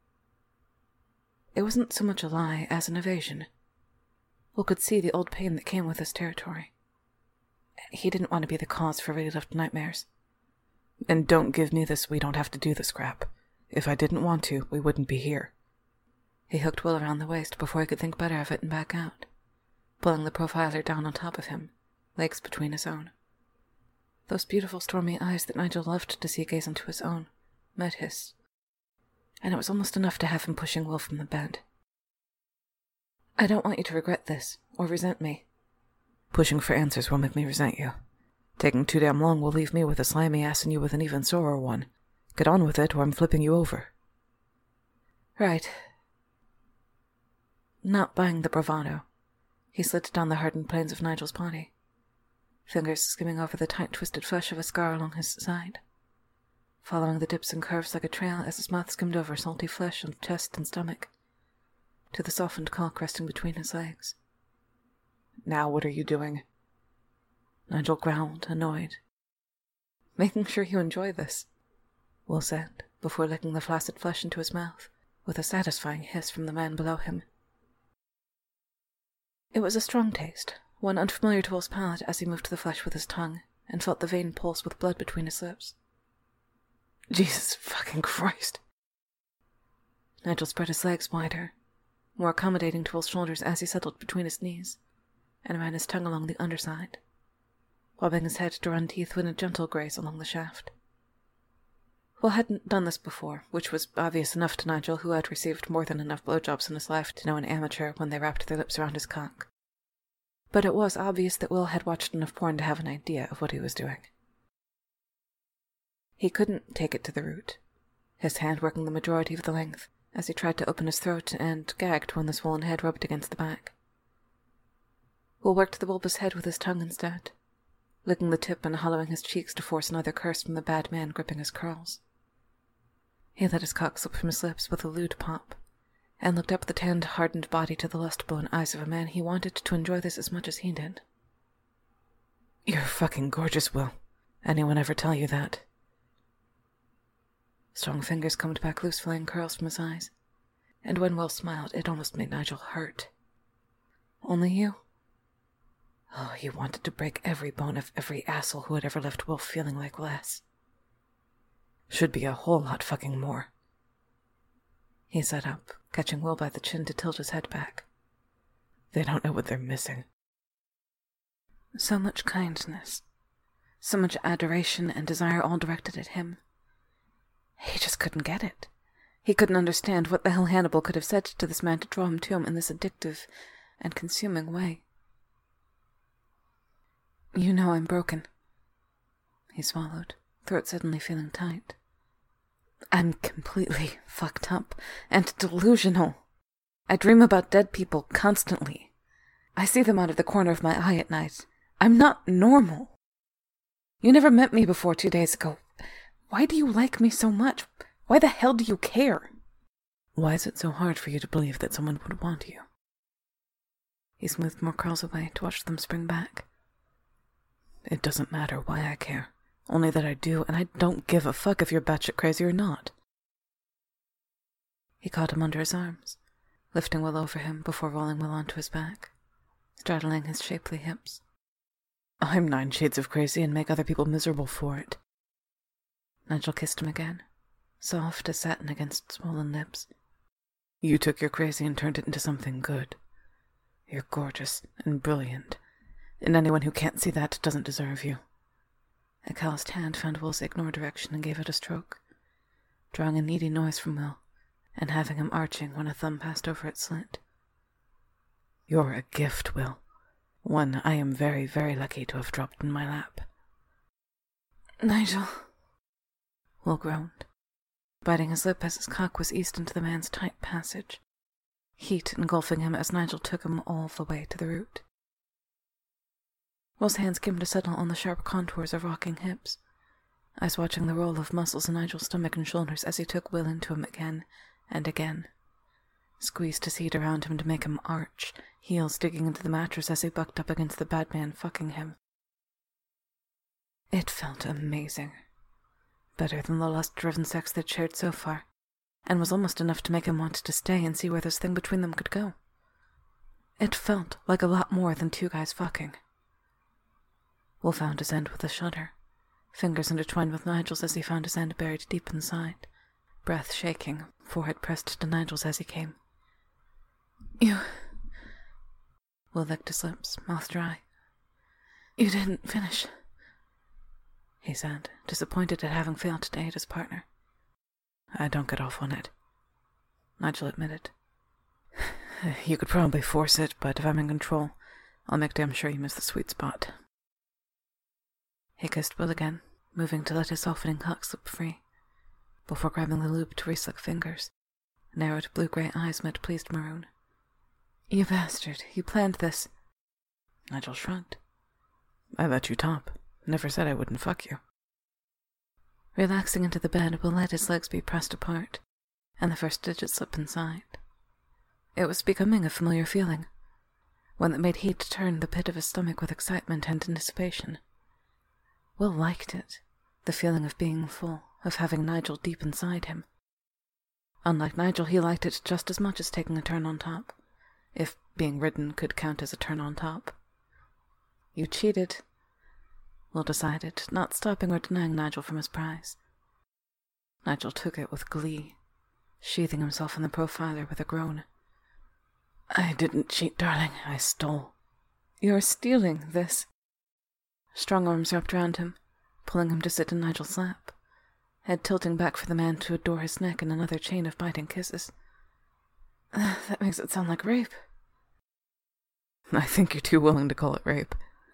It wasn't so much a lie as an evasion. Will could see the old pain that came with this territory. He didn't want to be the cause for relived nightmares. And don't give me this we don't have to do this crap. If I didn't want to, we wouldn't be here. He hooked Will around the waist before he could think better of it and back out, pulling the profiler down on top of him, legs between his own. Those beautiful stormy eyes that Nigel loved to see gaze into his own met his, and it was almost enough to have him pushing Will from the bed. I don't want you to regret this, or resent me. Pushing for answers will make me resent you. Taking too damn long will leave me with a slimy ass and you with an even sorer one. Get on with it, or I'm flipping you over. Right. Not buying the bravado, he slid down the hardened planes of Nigel's body, fingers skimming over the tight, twisted flesh of a scar along his side, following the dips and curves like a trail as his mouth skimmed over salty flesh on chest and stomach, to the softened cock resting between his legs. Now what are you doing? Nigel growled, annoyed, making sure you enjoy this," Will said, before licking the flaccid flesh into his mouth, with a satisfying hiss from the man below him. It was a strong taste, one unfamiliar to Will's palate as he moved the flesh with his tongue, and felt the vein pulse with blood between his lips. Jesus fucking Christ. Nigel spread his legs wider, more accommodating to Will's shoulders as he settled between his knees, and ran his tongue along the underside, bobbing his head to run teeth with a gentle grace along the shaft. Will hadn't done this before, which was obvious enough to Nigel, who had received more than enough blowjobs in his life to know an amateur when they wrapped their lips around his cock. But it was obvious that Will had watched enough porn to have an idea of what he was doing. He couldn't take it to the root, his hand working the majority of the length, as he tried to open his throat and gagged when the swollen head rubbed against the back. Will worked the bulbous head with his tongue instead, licking the tip and hollowing his cheeks to force another curse from the bad man gripping his curls. He let his cock slip from his lips with a lewd pop, and looked up the tanned, hardened body to the lust-blown eyes of a man he wanted to enjoy this as much as he did. "You're fucking gorgeous, Will. Anyone ever tell you that?" Strong fingers combed back loose flying curls from his eyes, and when Will smiled, it almost made Nigel hurt. "Only you?" Oh, he wanted to break every bone of every asshole who had ever left Will feeling like less. "Should be a whole lot fucking more." He sat up, catching Will by the chin to tilt his head back. "They don't know what they're missing." So much kindness, so much adoration and desire all directed at him. He just couldn't get it. He couldn't understand what the hell Hannibal could have said to this man to draw him to him in this addictive and consuming way. "You know I'm broken." He swallowed, throat suddenly feeling tight. "I'm completely fucked up and delusional. I dream about dead people constantly. I see them out of the corner of my eye at night. I'm not normal. You never met me before two days ago. Why do you like me so much? Why the hell do you care?" "Why is it so hard for you to believe that someone would want you?" He smoothed more curls away to watch them spring back. "It doesn't matter why I care. Only that I do, and I don't give a fuck if you're batshit crazy or not." He caught him under his arms, lifting Will over him before rolling Will onto his back, straddling his shapely hips. "I'm nine shades of crazy and make other people miserable for it." Nigel kissed him again, soft as satin against swollen lips. "You took your crazy and turned it into something good. You're gorgeous and brilliant, and anyone who can't see that doesn't deserve you." A calloused hand found Will's ignore direction and gave it a stroke, drawing a needy noise from Will, and having him arching when a thumb passed over its slit. "You're a gift, Will. One I am very, very lucky to have dropped in my lap." "Nigel," Will groaned, biting his lip as his cock was eased into the man's tight passage, heat engulfing him as Nigel took him all the way to the root. Will's hands came to settle on the sharp contours of rocking hips, eyes watching the roll of muscles in Nigel's stomach and shoulders as he took Will into him again and again, squeezed his heat around him to make him arch, heels digging into the mattress as he bucked up against the bad man fucking him. It felt amazing, better than the lust-driven sex they'd shared so far, and was almost enough to make him want to stay and see where this thing between them could go. It felt like a lot more than two guys fucking. Will found his end with a shudder, fingers intertwined with Nigel's as he found his end buried deep inside, breath shaking, forehead pressed to Nigel's as he came. "You..." Will licked his lips, mouth dry. "You didn't finish," he said, disappointed at having failed to aid his partner. "I don't get off on it," Nigel admitted. "You could probably force it, but if I'm in control, I'll make damn sure you miss the sweet spot." He kissed Will again, moving to let his softening cock slip free, before grabbing the loop to re-slick fingers. Narrowed blue-grey eyes met pleased maroon. "You bastard, you planned this." Nigel shrugged. "I let you top. Never said I wouldn't fuck you." Relaxing into the bed, Will let his legs be pressed apart, and the first digit slip inside. It was becoming a familiar feeling, one that made heat turn the pit of his stomach with excitement and anticipation. Will liked it, The feeling of being full, of having Nigel deep inside him. Unlike Nigel, he liked it just as much as taking a turn on top, if being ridden could count as a turn on top. You cheated, Will decided, not stopping or denying Nigel from his prize. Nigel took it with glee, sheathing himself in the profiler with a groan. I didn't cheat, darling. I stole. You're stealing this. Strong arms wrapped around him, pulling him to sit in Nigel's lap, head tilting back for the man to adore his neck in another chain of biting kisses. Uh, that makes it sound like rape. I think you're too willing to call it rape.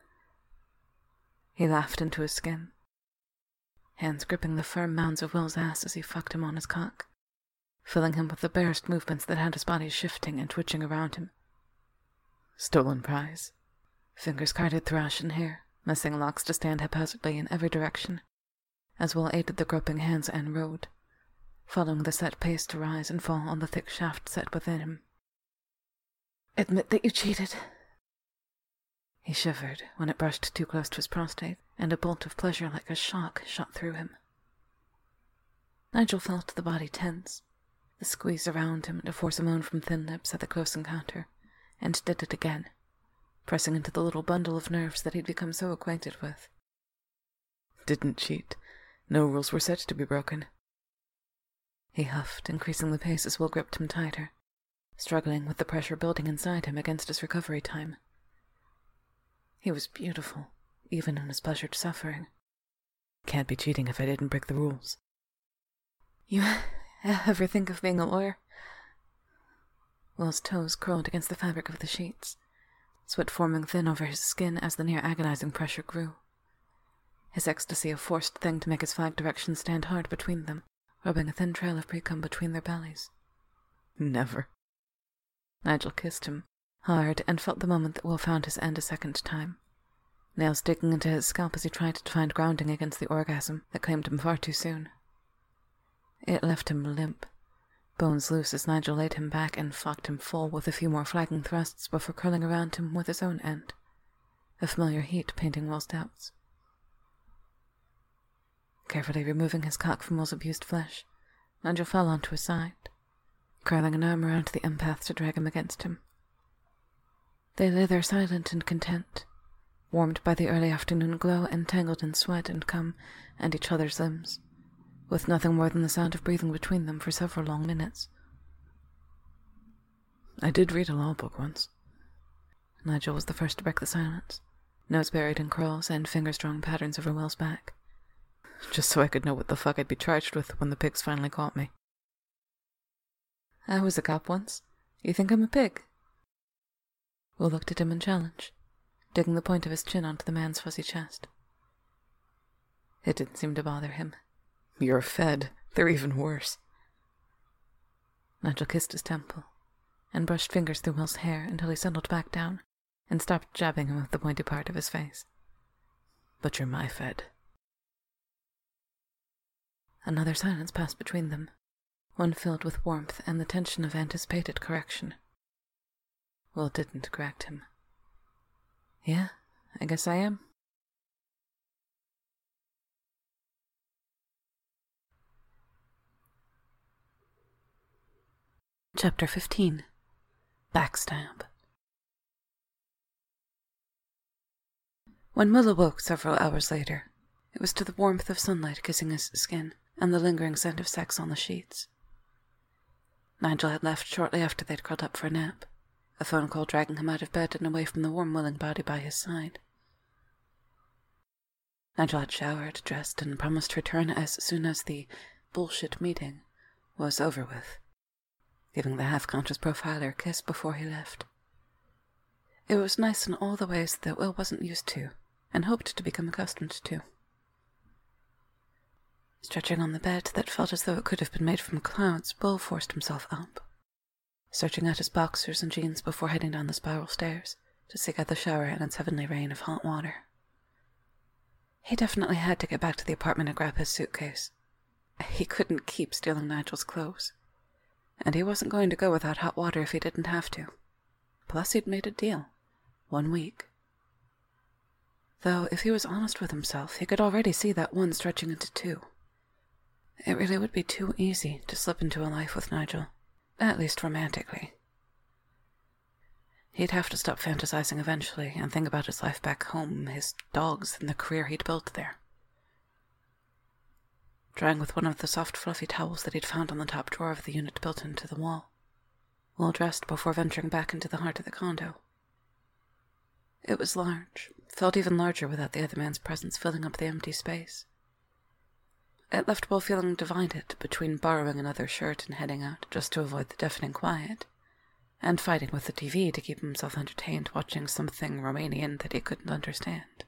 He laughed into his skin, hands gripping the firm mounds of Will's ass as he fucked him on his cock, filling him with the barest movements that had his body shifting and twitching around him. Stolen prize. Fingers carded through ashen hair, messing locks to stand haphazardly in every direction, as Will aided the groping hands and rode, following the set pace to rise and fall on the thick shaft set within him. Admit that you cheated. He shivered when it brushed too close to his prostate, and a bolt of pleasure like a shock shot through him. Nigel felt the body tense, the squeeze around him to force a moan from thin lips at the close encounter, and did it again, pressing into the little bundle of nerves that he'd become so acquainted with. Didn't cheat. No rules were set to be broken. He huffed, increasing the pace as Will gripped him tighter, struggling with the pressure building inside him against his recovery time. He was beautiful, even in his pleasured suffering. Can't be cheating if I didn't break the rules. You ever think of being a lawyer? Will's toes curled against the fabric of the sheets, sweat forming thin over his skin as the near-agonizing pressure grew. His ecstasy a forced thing to make his flag directions stand hard between them, rubbing a thin trail of pre-cum between their bellies. Never. Nigel kissed him, hard, and felt the moment that Will found his end a second time, nails digging into his scalp as he tried to find grounding against the orgasm that claimed him far too soon. It left him limp, bones loose as Nigel laid him back and fucked him full with a few more flagging thrusts before curling around him with his own end, a familiar heat painting Will's doubts. Carefully removing his cock from Will's abused flesh, Nigel fell onto his side, curling an arm around the empath to drag him against him. They lay there silent and content, warmed by the early afternoon glow and tangled in sweat and cum and each other's limbs, with nothing more than the sound of breathing between them for several long minutes. I did read a law book once. Nigel was the first to break the silence, nose buried in curls and fingers drawing patterns over Will's back, just so I could know what the fuck I'd be charged with when the pigs finally caught me. I was a cop once. You think I'm a pig? Will looked at him in challenge, digging the point of his chin onto the man's fuzzy chest. It didn't seem to bother him. You're fed. They're even worse. Nigel kissed his temple, and brushed fingers through Will's hair until he settled back down, and stopped jabbing him with the pointy part of his face. But you're my fed. Another silence passed between them, one filled with warmth and the tension of anticipated correction. Will didn't correct him. Yeah, I guess I am. Chapter fifteen. Backstab. When Will awoke several hours later, it was to the warmth of sunlight kissing his skin and the lingering scent of sex on the sheets. Nigel had left shortly after they'd curled up for a nap, a phone call dragging him out of bed and away from the warm, willing body by his side. Nigel had showered, dressed, and promised to return as soon as the bullshit meeting was over with, giving the half-conscious profiler a kiss before he left. It was nice in all the ways that Will wasn't used to, and hoped to become accustomed to. Stretching on the bed that felt as though it could have been made from clouds, Will forced himself up, searching out his boxers and jeans before heading down the spiral stairs to seek out the shower and its heavenly rain of hot water. He definitely had to get back to the apartment and grab his suitcase. He couldn't keep stealing Nigel's clothes, and he wasn't going to go without hot water if he didn't have to. Plus he'd made a deal. One week. Though, if he was honest with himself, he could already see that one stretching into two. It really would be too easy to slip into a life with Nigel, at least romantically. He'd have to stop fantasizing eventually and think about his life back home, his dogs, and the career he'd built there. Drying with one of the soft, fluffy towels that he'd found on the top drawer of the unit built into the wall, well dressed before venturing back into the heart of the condo. It was large, felt even larger without the other man's presence filling up the empty space. It left Will feeling divided between borrowing another shirt and heading out just to avoid the deafening quiet, and fighting with the T V to keep himself entertained watching something Romanian that he couldn't understand.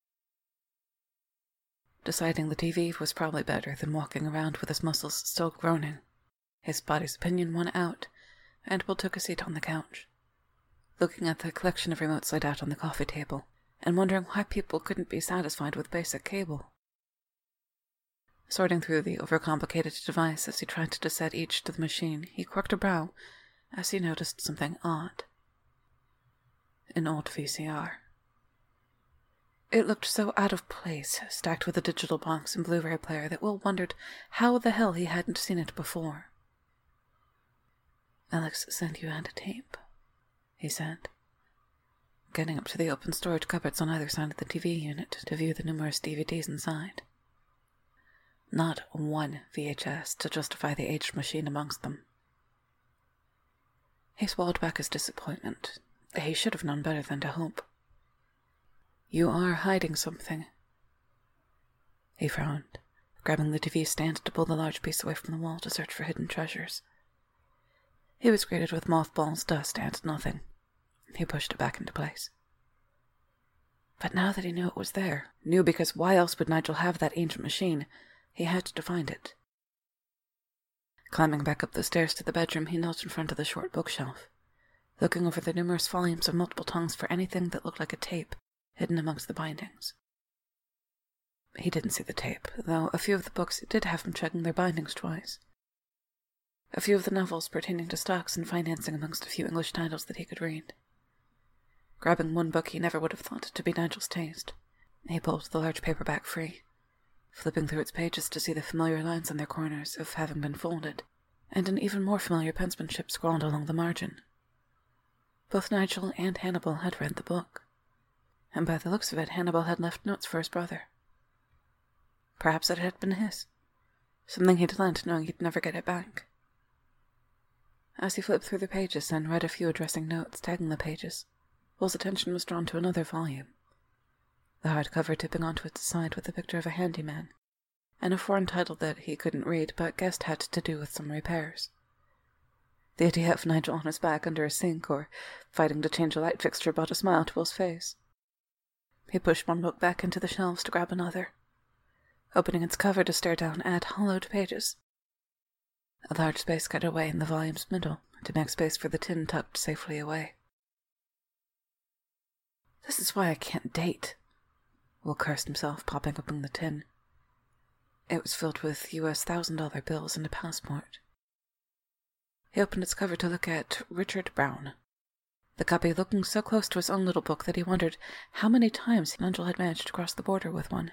Deciding the T V was probably better than walking around with his muscles still groaning, his body's opinion won out, and Will took a seat on the couch, looking at the collection of remotes laid out on the coffee table, and wondering why people couldn't be satisfied with basic cable. Sorting through the overcomplicated device as he tried to set each to the machine, he quirked a brow as he noticed something odd. An old V C R. It looked so out of place, stacked with a digital box and Blu-ray player, that Will wondered how the hell he hadn't seen it before. "Alex sent you out a tape," he said, getting up to the open storage cupboards on either side of the T V unit to view the numerous D V Ds inside. Not one V H S to justify the aged machine amongst them. He swallowed back his disappointment. He should have known better than to hope. "You are hiding something." He frowned, grabbing the T V stand to pull the large piece away from the wall to search for hidden treasures. He was greeted with mothballs, dust, and nothing. He pushed it back into place. But now that he knew it was there, knew because why else would Nigel have that ancient machine, he had to find it. Climbing back up the stairs to the bedroom, he knelt in front of the short bookshelf, looking over the numerous volumes of multiple tongues for anything that looked like a tape hidden amongst the bindings. He didn't see the tape, though a few of the books did have him checking their bindings twice. A few of the novels pertaining to stocks and financing amongst a few English titles that he could read. Grabbing one book he never would have thought to be Nigel's taste, he pulled the large paperback free, flipping through its pages to see the familiar lines on their corners of having been folded, and an even more familiar penmanship scrawled along the margin. Both Nigel and Hannibal had read the book, and by the looks of it, Hannibal had left notes for his brother. Perhaps it had been his, something he'd lent knowing he'd never get it back. As he flipped through the pages and read a few addressing notes tagging the pages, Will's attention was drawn to another volume, the hardcover tipping onto its side with a picture of a handyman, and a foreign title that he couldn't read but guessed had to do with some repairs. The idea of Nigel on his back under a sink or fighting to change a light fixture brought a smile to Will's face. He pushed one book back into the shelves to grab another, opening its cover to stare down at hollowed pages. A large space cut away in the volume's middle to make space for the tin tucked safely away. "This is why I can't date," Will cursed himself, popping open the tin. It was filled with U S thousand dollar bills and a passport. He opened its cover to look at Richard Brown, the copy looking so close to his own little book that he wondered how many times Nigel had managed to cross the border with one.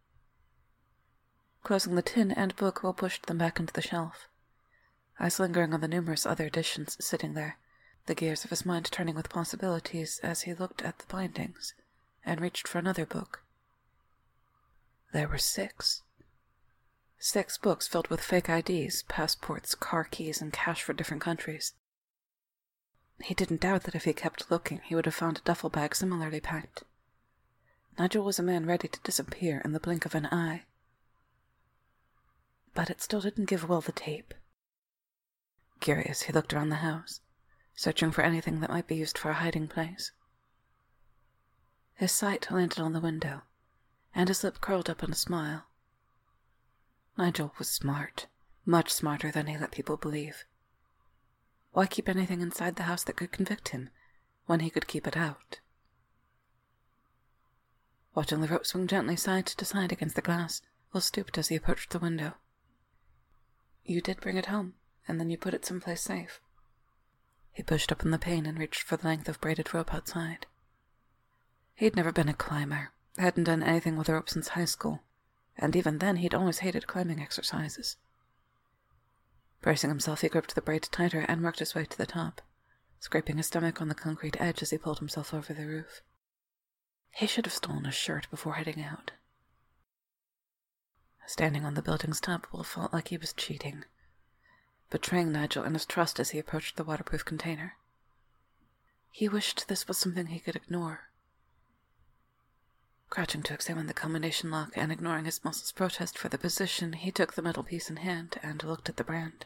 Closing the tin and book, Will pushed them back into the shelf, eyes lingering on the numerous other editions sitting there, the gears of his mind turning with possibilities as he looked at the bindings and reached for another book. There were six. Six books filled with fake I Ds, passports, car keys, and cash for different countries. He didn't doubt that if he kept looking, he would have found a duffel bag similarly packed. Nigel was a man ready to disappear in the blink of an eye. But it still didn't give Will the tape. Curious, he looked around the house, searching for anything that might be used for a hiding place. His sight landed on the window, and his lip curled up in a smile. Nigel was smart, much smarter than he let people believe. Why keep anything inside the house that could convict him, when he could keep it out? Watching the rope swing gently side to side against the glass, Will stooped as he approached the window. "You did bring it home, and then you put it someplace safe." He pushed open the pane and reached for the length of braided rope outside. He'd never been a climber, Hadn't done anything with a rope since high school, and even then he'd always hated climbing exercises. Bracing himself, he gripped the braid tighter and worked his way to the top, scraping his stomach on the concrete edge as he pulled himself over the roof. He should have stolen a shirt before heading out. Standing on the building's top, Will felt like he was cheating, betraying Nigel and his trust as he approached the waterproof container. He wished this was something he could ignore. Crouching to examine the combination lock and ignoring his muscles' protest for the position, he took the metal piece in hand and looked at the brand.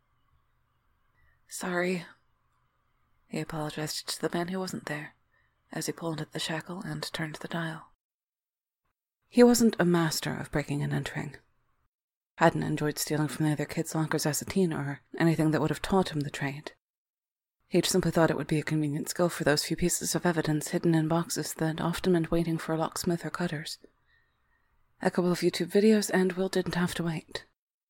Sorry. He apologized to the man who wasn't there, as he pulled at the shackle and turned the dial. He wasn't a master of breaking and entering. Hadn't enjoyed stealing from the other kids' lockers as a teen or anything that would have taught him the trade. He'd simply thought it would be a convenient skill for those few pieces of evidence hidden in boxes that often meant waiting for a locksmith or cutters. A couple of YouTube videos, and Will didn't have to wait.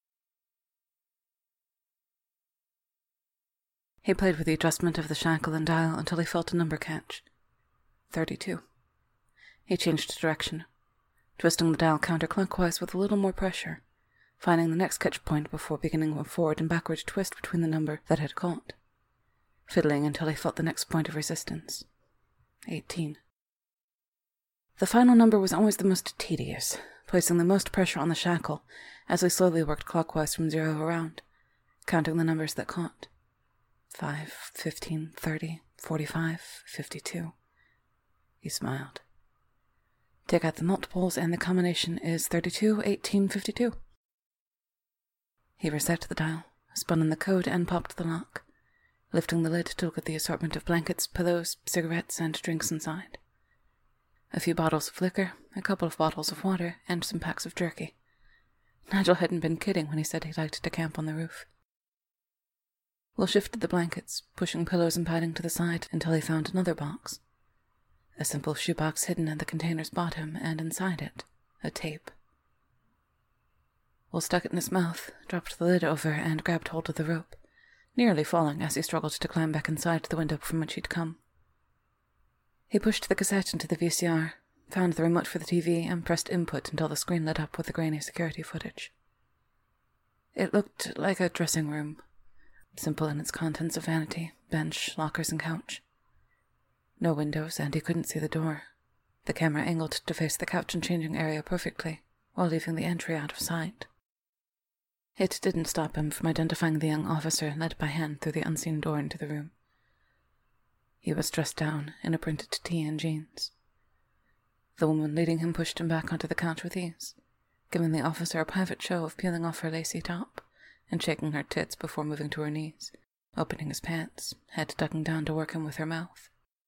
He played with the adjustment of the shackle and dial until he felt a number catch. Thirty-two. He changed direction, twisting the dial counterclockwise with a little more pressure, finding the next catch point before beginning a forward and backward twist between the number that had caught, fiddling until he felt the next point of resistance. Eighteen. The final number was always the most tedious, placing the most pressure on the shackle as he slowly worked clockwise from zero around, counting the numbers that caught. Five, fifteen, thirty, forty-five, fifty-two. He smiled. Take out the multiples and the combination is thirty-two, eighteen, fifty-two. He reset the dial, spun in the code, and popped the lock, lifting the lid to look at the assortment of blankets, pillows, cigarettes, and drinks inside. A few bottles of liquor, a couple of bottles of water, and some packs of jerky. Nigel hadn't been kidding when he said he liked to camp on the roof. Will shifted the blankets, pushing pillows and padding to the side until he found another box. A simple shoebox hidden at the container's bottom, and inside it, a tape. Will stuck it in his mouth, dropped the lid over, and grabbed hold of the rope, nearly falling as he struggled to climb back inside the window from which he'd come. He pushed the cassette into the V C R, found the remote for the T V, and pressed input until the screen lit up with the grainy security footage. It looked like a dressing room, simple in its contents of vanity, bench, lockers, and couch. No windows, and he couldn't see the door, the camera angled to face the couch and changing area perfectly, while leaving the entry out of sight. It didn't stop him from identifying the young officer led by hand through the unseen door into the room. He was dressed down in a printed tee and jeans. The woman leading him pushed him back onto the couch with ease, giving the officer a private show of peeling off her lacy top and shaking her tits before moving to her knees, opening his pants, head ducking down to work him with her mouth.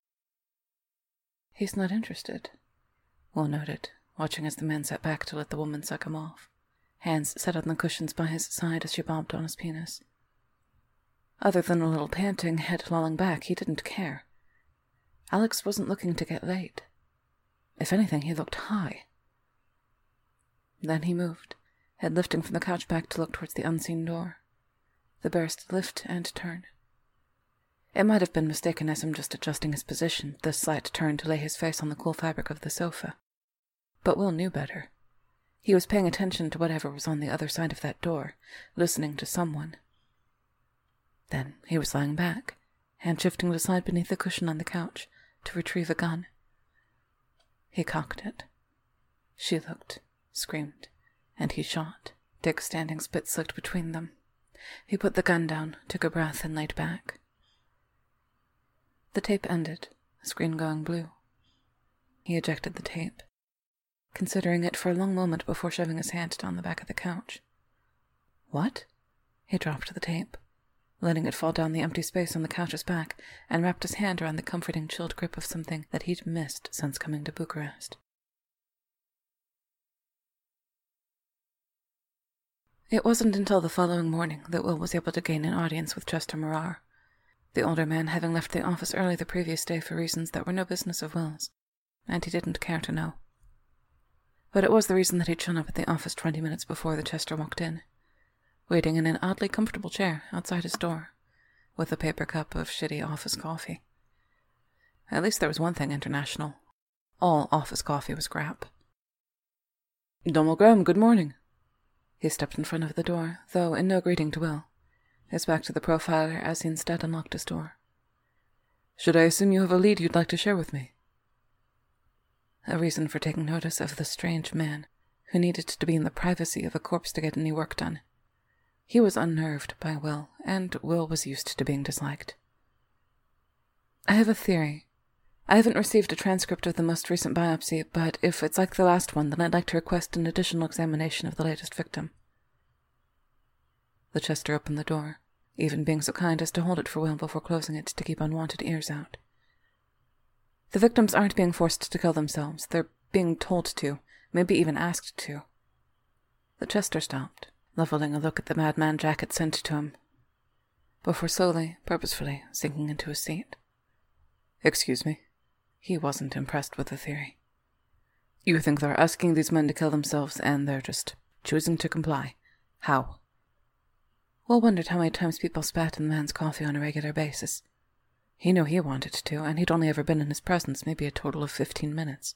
He's not interested, Will noted, watching as the man sat back to let the woman suck him off, hands set on the cushions by his side as she bobbed on his penis. Other than a little panting, head lolling back, he didn't care. Alex wasn't looking to get laid. If anything, he looked high. Then he moved, head lifting from the couch back to look towards the unseen door. The barest lift and turn. It might have been mistaken as him just adjusting his position, the slight turn to lay his face on the cool fabric of the sofa. But Will knew better. He was paying attention to whatever was on the other side of that door, listening to someone. Then he was lying back, hand shifting to slide beneath the cushion on the couch to retrieve a gun. He cocked it. She looked, screamed, and he shot, dick standing spit-slicked between them. He put the gun down, took a breath, and laid back. The tape ended, the screen going blue. He ejected the tape, considering it for a long moment before shoving his hand down the back of the couch. What? He dropped the tape, letting it fall down the empty space on the couch's back, and wrapped his hand around the comforting, chilled grip of something that he'd missed since coming to Bucharest. It wasn't until the following morning that Will was able to gain an audience with Chester Morar, the older man having left the office early the previous day for reasons that were no business of Will's, and he didn't care to know. But it was the reason that he'd shown up at the office twenty minutes before the Chester walked in, waiting in an oddly comfortable chair outside his door, with a paper cup of shitty office coffee. At least there was one thing international. All office coffee was grap. Donald Graham, good morning. He stepped in front of the door, though in no greeting to Will, his back to the profiler as he instead unlocked his door. Should I assume you have a lead you'd like to share with me? A reason for taking notice of the strange man who needed to be in the privacy of a corpse to get any work done. He was unnerved by Will, and Will was used to being disliked. I have a theory. I haven't received a transcript of the most recent biopsy, but if it's like the last one, then I'd like to request an additional examination of the latest victim. The Chester opened the door, even being so kind as to hold it for Will before closing it to keep unwanted ears out. The victims aren't being forced to kill themselves. They're being told to, maybe even asked to. The Chester stopped, leveling a look at the madman Jack had sent to him, before slowly, purposefully, sinking into his seat. Excuse me. He wasn't impressed with the theory. You think they're asking these men to kill themselves, and they're just choosing to comply. How? Will wondered how many times people spat in the man's coffee on a regular basis. He knew he wanted to, and he'd only ever been in his presence maybe a total of fifteen minutes.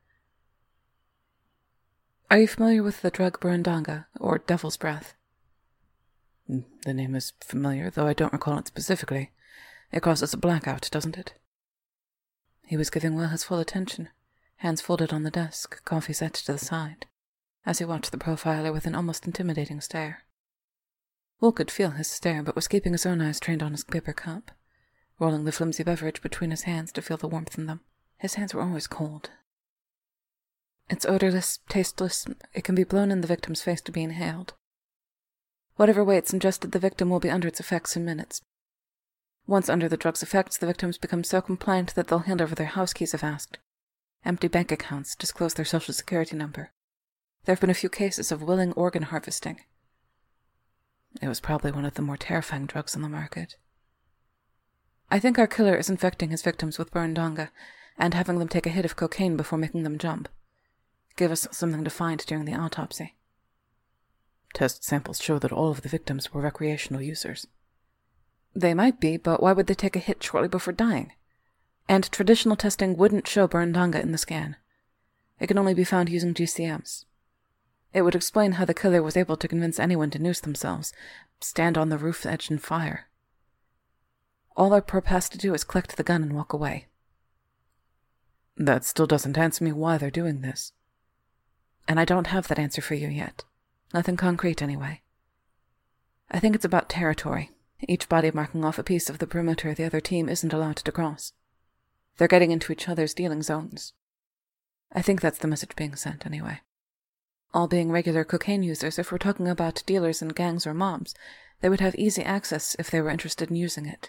Are you familiar with the drug Burundanga, or Devil's Breath? The name is familiar, though I don't recall it specifically. It causes a blackout, doesn't it? He was giving Will his full attention, hands folded on the desk, coffee set to the side, as he watched the profiler with an almost intimidating stare. Will could feel his stare, but was keeping his own eyes trained on his paper cup, rolling the flimsy beverage between his hands to feel the warmth in them. His hands were always cold. It's odorless, tasteless. It can be blown in the victim's face to be inhaled. Whatever way it's ingested, the victim will be under its effects in minutes. Once under the drug's effects, the victims become so compliant that they'll hand over their house keys if asked, empty bank accounts, disclose their social security number. There have been a few cases of willing organ harvesting. It was probably one of the more terrifying drugs on the market. I think our killer is infecting his victims with Burundanga and having them take a hit of cocaine before making them jump. Give us something to find during the autopsy. Test samples show that all of the victims were recreational users. They might be, but why would they take a hit shortly before dying? And traditional testing wouldn't show Burundanga in the scan. It can only be found using G C Ms. It would explain how the killer was able to convince anyone to noose themselves, stand on the roof edge and fire. All our perp has to do is collect the gun and walk away. That still doesn't answer me why they're doing this. And I don't have that answer for you yet. Nothing concrete, anyway. I think it's about territory, each body marking off a piece of the perimeter the other team isn't allowed to cross. They're getting into each other's dealing zones. I think that's the message being sent, anyway. All being regular cocaine users, if we're talking about dealers in gangs or mobs, they would have easy access if they were interested in using it.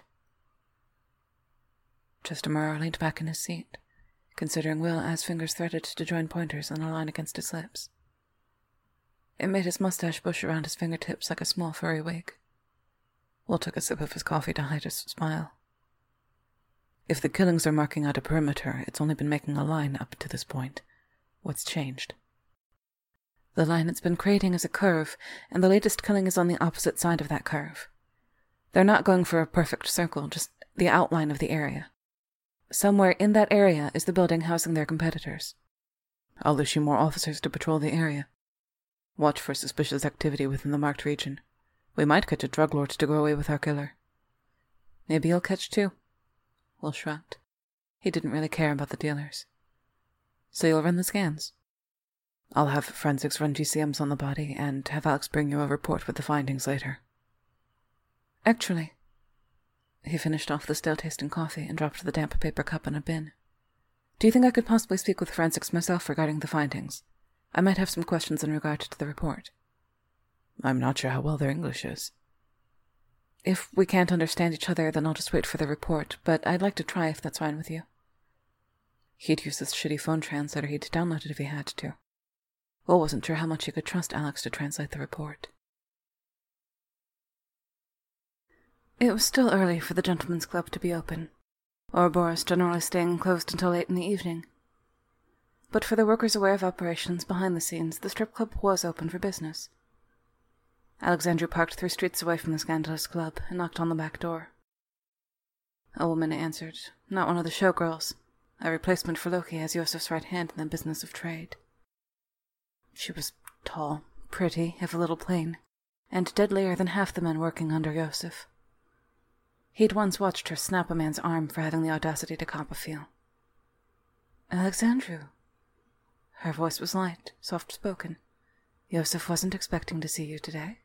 Chester Morrow leaned back in his seat, considering Will as fingers threaded to join pointers in a line against his lips. It made his mustache bush around his fingertips like a small furry wig. Will took a sip of his coffee to hide his smile. If the killings are marking out a perimeter, it's only been making a line up to this point. What's changed? The line it's been creating is a curve, and the latest killing is on the opposite side of that curve. They're not going for a perfect circle, just the outline of the area. Somewhere in that area is the building housing their competitors. I'll issue more officers to patrol the area. Watch for suspicious activity within the marked region. We might catch a drug lord to go away with our killer. Maybe you'll catch two. Will shrugged. He didn't really care about the dealers. So you'll run the scans. I'll have forensics run G C Ms on the body, and have Alex bring you a report with the findings later. Actually, he finished off the stale-tasting coffee and dropped the damp paper cup in a bin. Do you think I could possibly speak with forensics myself regarding the findings? I might have some questions in regard to the report. I'm not sure how well their English is. If we can't understand each other, then I'll just wait for the report, but I'd like to try if that's fine with you. He'd use this shitty phone translator he'd downloaded if he had to. Will wasn't sure how much he could trust Alex to translate the report. It was still early for the gentlemen's club to be open, Ouroboros generally staying closed until late in the evening. But for the workers aware of operations behind the scenes, the strip club was open for business. Alexandria parked three streets away from the scandalous club and knocked on the back door. A woman answered, not one of the showgirls, a replacement for Loki as Yosef's right hand in the business of trade. She was tall, pretty, if a little plain, and deadlier than half the men working under Yosef. He'd once watched her snap a man's arm for having the audacity to cop a feel. Alexandru. Her voice was light, soft-spoken. Yosef wasn't expecting to see you today.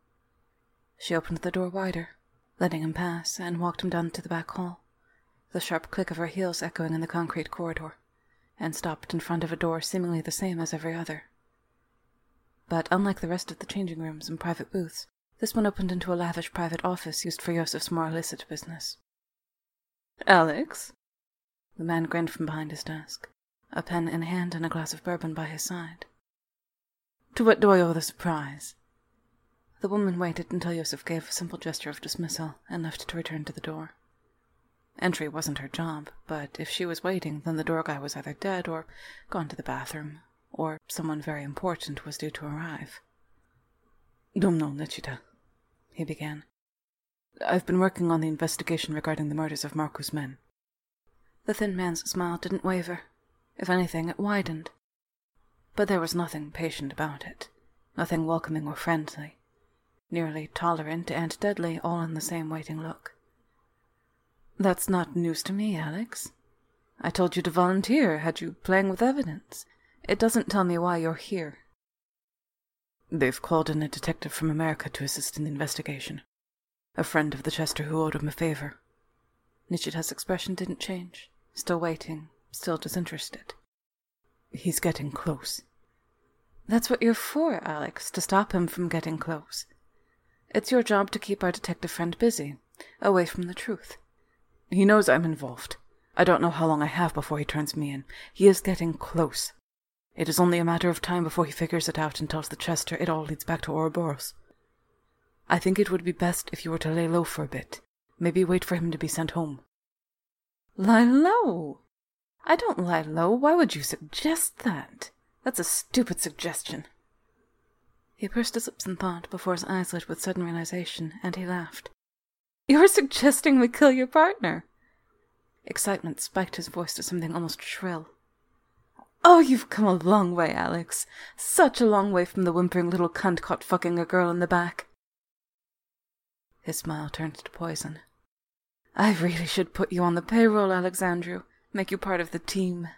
She opened the door wider, letting him pass, and walked him down to the back hall, the sharp click of her heels echoing in the concrete corridor, and stopped in front of a door seemingly the same as every other. But unlike the rest of the changing rooms and private booths, this one opened into a lavish private office used for Yosef's more illicit business. Alex? The man grinned from behind his desk, a pen in hand and a glass of bourbon by his side. To what do I owe the surprise? The woman waited until Yosef gave a simple gesture of dismissal and left to return to the door. Entry wasn't her job, but if she was waiting, then the door guy was either dead or gone to the bathroom, or someone very important was due to arrive. Domno Nechita, he began. I've been working on the investigation regarding the murders of Marco's men. The thin man's smile didn't waver. If anything, it widened. But there was nothing patient about it, nothing welcoming or friendly, nearly tolerant and deadly, all in the same waiting look. That's not news to me, Alex. I told you to volunteer, had you playing with evidence. It doesn't tell me why you're here. They've called in a detective from America to assist in the investigation. A friend of the Chester who owed him a favor. Nishita's expression didn't change. Still waiting, still disinterested. He's getting close. That's what you're for, Alex, to stop him from getting close. It's your job to keep our detective friend busy, away from the truth. He knows I'm involved. I don't know how long I have before he turns me in. He is getting close. It is only a matter of time before he figures it out and tells the Chester it all leads back to Ouroboros. I think it would be best if you were to lay low for a bit. Maybe wait for him to be sent home. Lie low? I don't lie low. Why would you suggest that? That's a stupid suggestion. He pursed his lips in thought before his eyes lit with sudden realization, and he laughed. You're suggesting we kill your partner? Excitement spiked his voice to something almost shrill. Oh, you've come a long way, Alex. Such a long way from the whimpering little cunt caught fucking a girl in the back. His smile turned to poison. I really should put you on the payroll, Alexandru. Make you part of the team.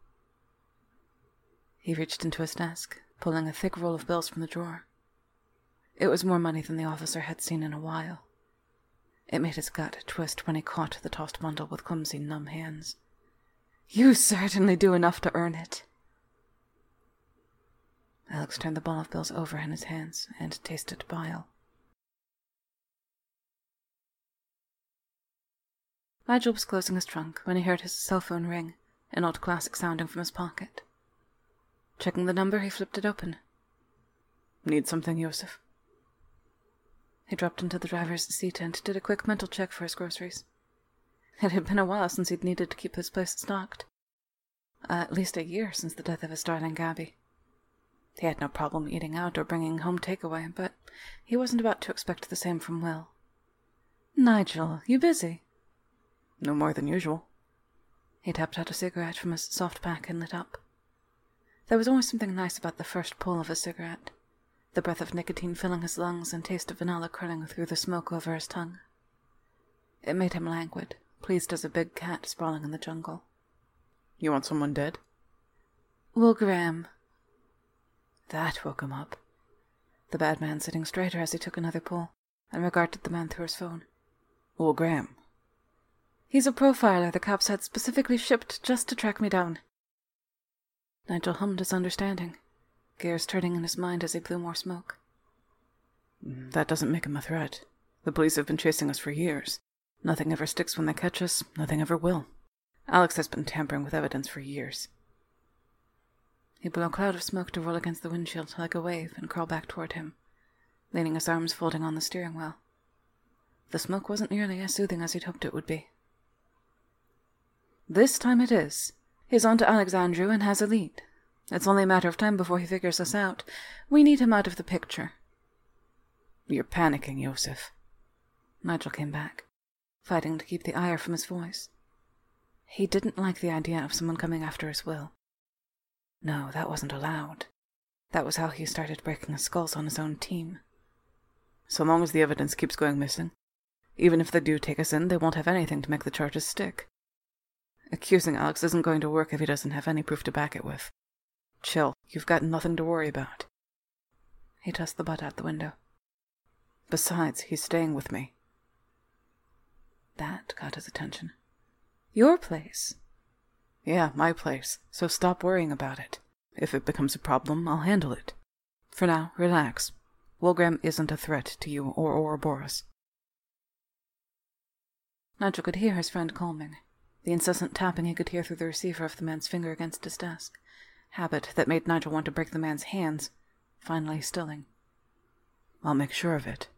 He reached into his desk, pulling a thick roll of bills from the drawer. It was more money than the officer had seen in a while. It made his gut twist when he caught the tossed bundle with clumsy, numb hands. You certainly do enough to earn it. Alex turned the ball of bills over in his hands and tasted bile. Nigel was closing his trunk when he heard his cell phone ring, an old classic sounding from his pocket. Checking the number, he flipped it open. Need something, Yosef? He dropped into the driver's seat and did a quick mental check for his groceries. It had been a while since he'd needed to keep his place stocked. Uh, at least a year since the death of his darling Gabby. He had no problem eating out or bringing home takeaway, but he wasn't about to expect the same from Will. Nigel, you busy? No more than usual. He tapped out a cigarette from his soft pack and lit up. There was always something nice about the first pull of a cigarette, the breath of nicotine filling his lungs and taste of vanilla curling through the smoke over his tongue. It made him languid, pleased as a big cat sprawling in the jungle. You want someone dead? Will Graham. That woke him up. The bad man sitting straighter as he took another pull, and regarded the man through his phone. Will Graham. He's a profiler the cops had specifically shipped just to track me down. Nigel hummed his understanding, gears turning in his mind as he blew more smoke. That doesn't make him a threat. The police have been chasing us for years. Nothing ever sticks when they catch us, nothing ever will. Alex has been tampering with evidence for years. He blew a cloud of smoke to roll against the windshield like a wave and crawl back toward him, leaning his arms folding on the steering wheel. The smoke wasn't nearly as soothing as he'd hoped it would be. This time it is. He's on to Alexandru and has a lead. It's only a matter of time before he figures us out. We need him out of the picture. You're panicking, Yosef. Nigel came back, fighting to keep the ire from his voice. He didn't like the idea of someone coming after his will. No, that wasn't allowed. That was how he started breaking his skulls on his own team. So long as the evidence keeps going missing, even if they do take us in, they won't have anything to make the charges stick. Accusing Alex isn't going to work if he doesn't have any proof to back it with. Chill, you've got nothing to worry about. He tossed the butt out the window. Besides, he's staying with me. That got his attention. Your place? Yeah, my place, so stop worrying about it. If it becomes a problem, I'll handle it. For now, relax. Wolgram isn't a threat to you or Ouroboros. Nigel could hear his friend calming, the incessant tapping he could hear through the receiver of the man's finger against his desk, habit that made Nigel want to break the man's hands, finally stilling. I'll make sure of it.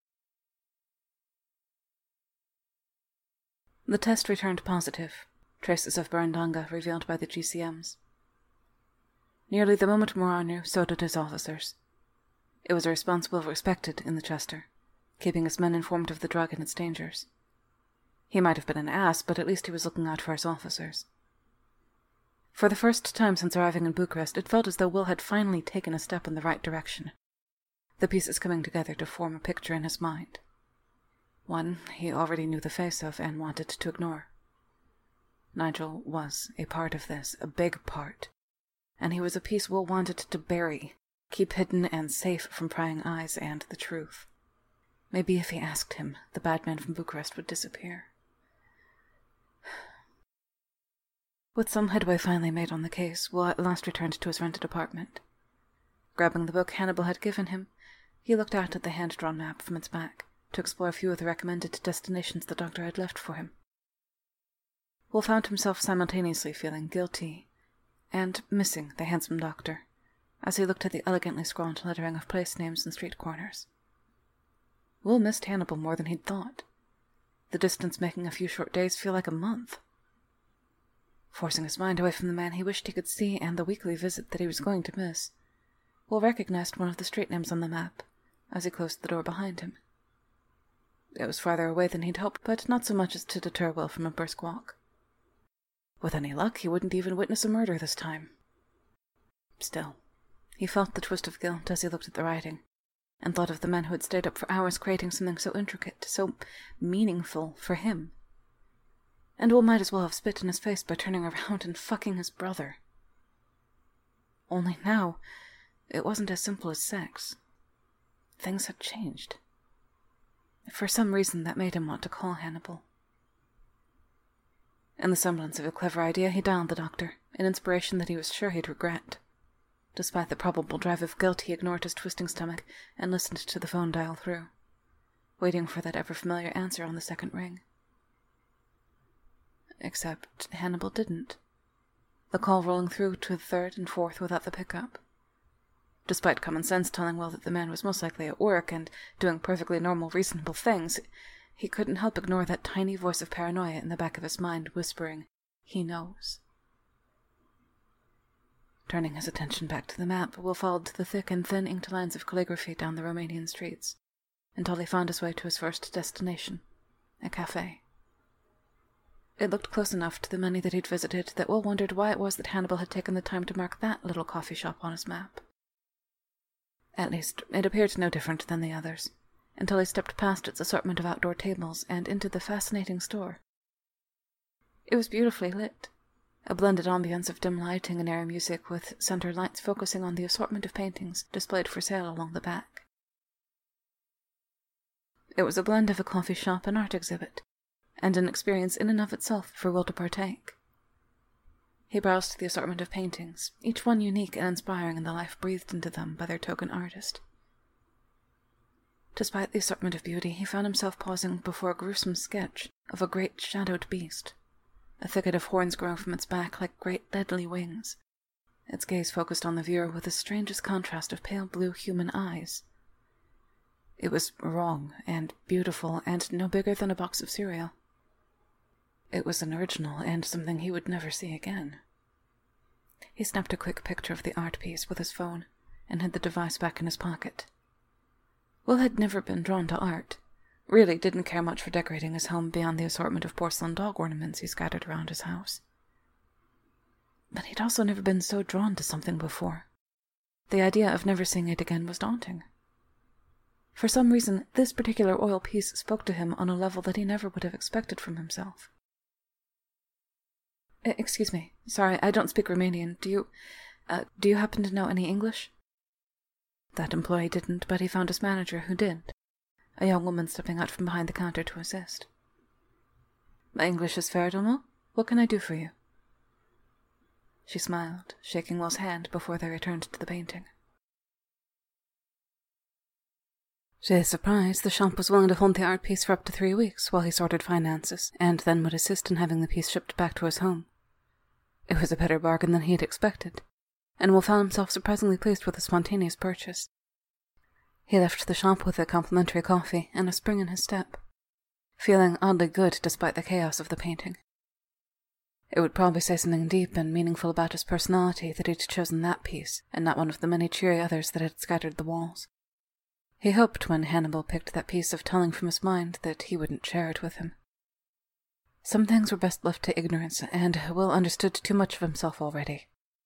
The test returned positive, traces of Burundanga revealed by the G C Ms. Nearly the moment Morar knew, so did his officers. It was a response well respected in the Chester, keeping his men informed of the drug and its dangers. He might have been an ass, but at least he was looking out for his officers. For the first time since arriving in Bucharest, it felt as though Will had finally taken a step in the right direction, the pieces coming together to form a picture in his mind. One he already knew the face of and wanted to ignore. Nigel was a part of this, a big part, and he was a piece Will wanted to bury, keep hidden and safe from prying eyes and the truth. Maybe if he asked him, the bad man from Bucharest would disappear. With some headway finally made on the case, Will at last returned to his rented apartment. Grabbing the book Hannibal had given him, he looked out at the hand-drawn map from its back to explore a few of the recommended destinations the doctor had left for him. Will found himself simultaneously feeling guilty and missing the handsome doctor as he looked at the elegantly scrawled lettering of place names and street corners. Will missed Hannibal more than he'd thought, the distance making a few short days feel like a month. Forcing his mind away from the man he wished he could see and the weekly visit that he was going to miss, Will recognized one of the street names on the map as he closed the door behind him. It was farther away than he'd hoped, but not so much as to deter Will from a brisk walk. With any luck, he wouldn't even witness a murder this time. Still, he felt the twist of guilt as he looked at the writing, and thought of the men who had stayed up for hours creating something so intricate, so meaningful for him. And Will might as well have spit in his face by turning around and fucking his brother. Only now, it wasn't as simple as sex. Things had changed. For some reason that made him want to call Hannibal. In the semblance of a clever idea, he dialed the doctor, an inspiration that he was sure he'd regret. Despite the probable drive of guilt, he ignored his twisting stomach and listened to the phone dial through, waiting for that ever-familiar answer on the second ring. Except Hannibal didn't, the call rolling through to the third and fourth without the pickup. Despite common sense telling Will that the man was most likely at work and doing perfectly normal, reasonable things, he couldn't help ignore that tiny voice of paranoia in the back of his mind whispering, "He knows." Turning his attention back to the map, Will followed the thick and thin inked lines of calligraphy down the Romanian streets, until he found his way to his first destination, a cafe. It looked close enough to the many that he'd visited that Will wondered why it was that Hannibal had taken the time to mark that little coffee shop on his map. At least, it appeared no different than the others, until he stepped past its assortment of outdoor tables and into the fascinating store. It was beautifully lit, a blended ambience of dim lighting and airy music with center lights focusing on the assortment of paintings displayed for sale along the back. It was a blend of a coffee shop and art exhibit, and an experience in and of itself for Will to partake. He browsed the assortment of paintings, each one unique and inspiring in the life breathed into them by their token artist. Despite the assortment of beauty, he found himself pausing before a gruesome sketch of a great shadowed beast, a thicket of horns growing from its back like great deadly wings, its gaze focused on the viewer with the strangest contrast of pale blue human eyes. It was wrong and beautiful and no bigger than a box of cereal. It was an original and something he would never see again. He snapped a quick picture of the art piece with his phone and hid the device back in his pocket. Will had never been drawn to art, really didn't care much for decorating his home beyond the assortment of porcelain dog ornaments he scattered around his house. But he'd also never been so drawn to something before. The idea of never seeing it again was daunting. For some reason, this particular oil piece spoke to him on a level that he never would have expected from himself. Excuse me. Sorry, I don't speak Romanian. Do you... Uh, do you happen to know any English? That employee didn't, but he found his manager who did, a young woman stepping out from behind the counter to assist. My English is fair, Domo. What can I do for you? She smiled, shaking Will's hand before they returned to the painting. To his surprise, the shop was willing to hold the art piece for up to three weeks while he sorted finances, and then would assist in having the piece shipped back to his home. It was a better bargain than he had expected, and Will found himself surprisingly pleased with the spontaneous purchase. He left the shop with a complimentary coffee and a spring in his step, feeling oddly good despite the chaos of the painting. It would probably say something deep and meaningful about his personality that he'd chosen that piece, and not one of the many cheery others that had scattered the walls. He hoped when Hannibal picked that piece of telling from his mind that he wouldn't share it with him. Some things were best left to ignorance, and Will understood too much of himself already.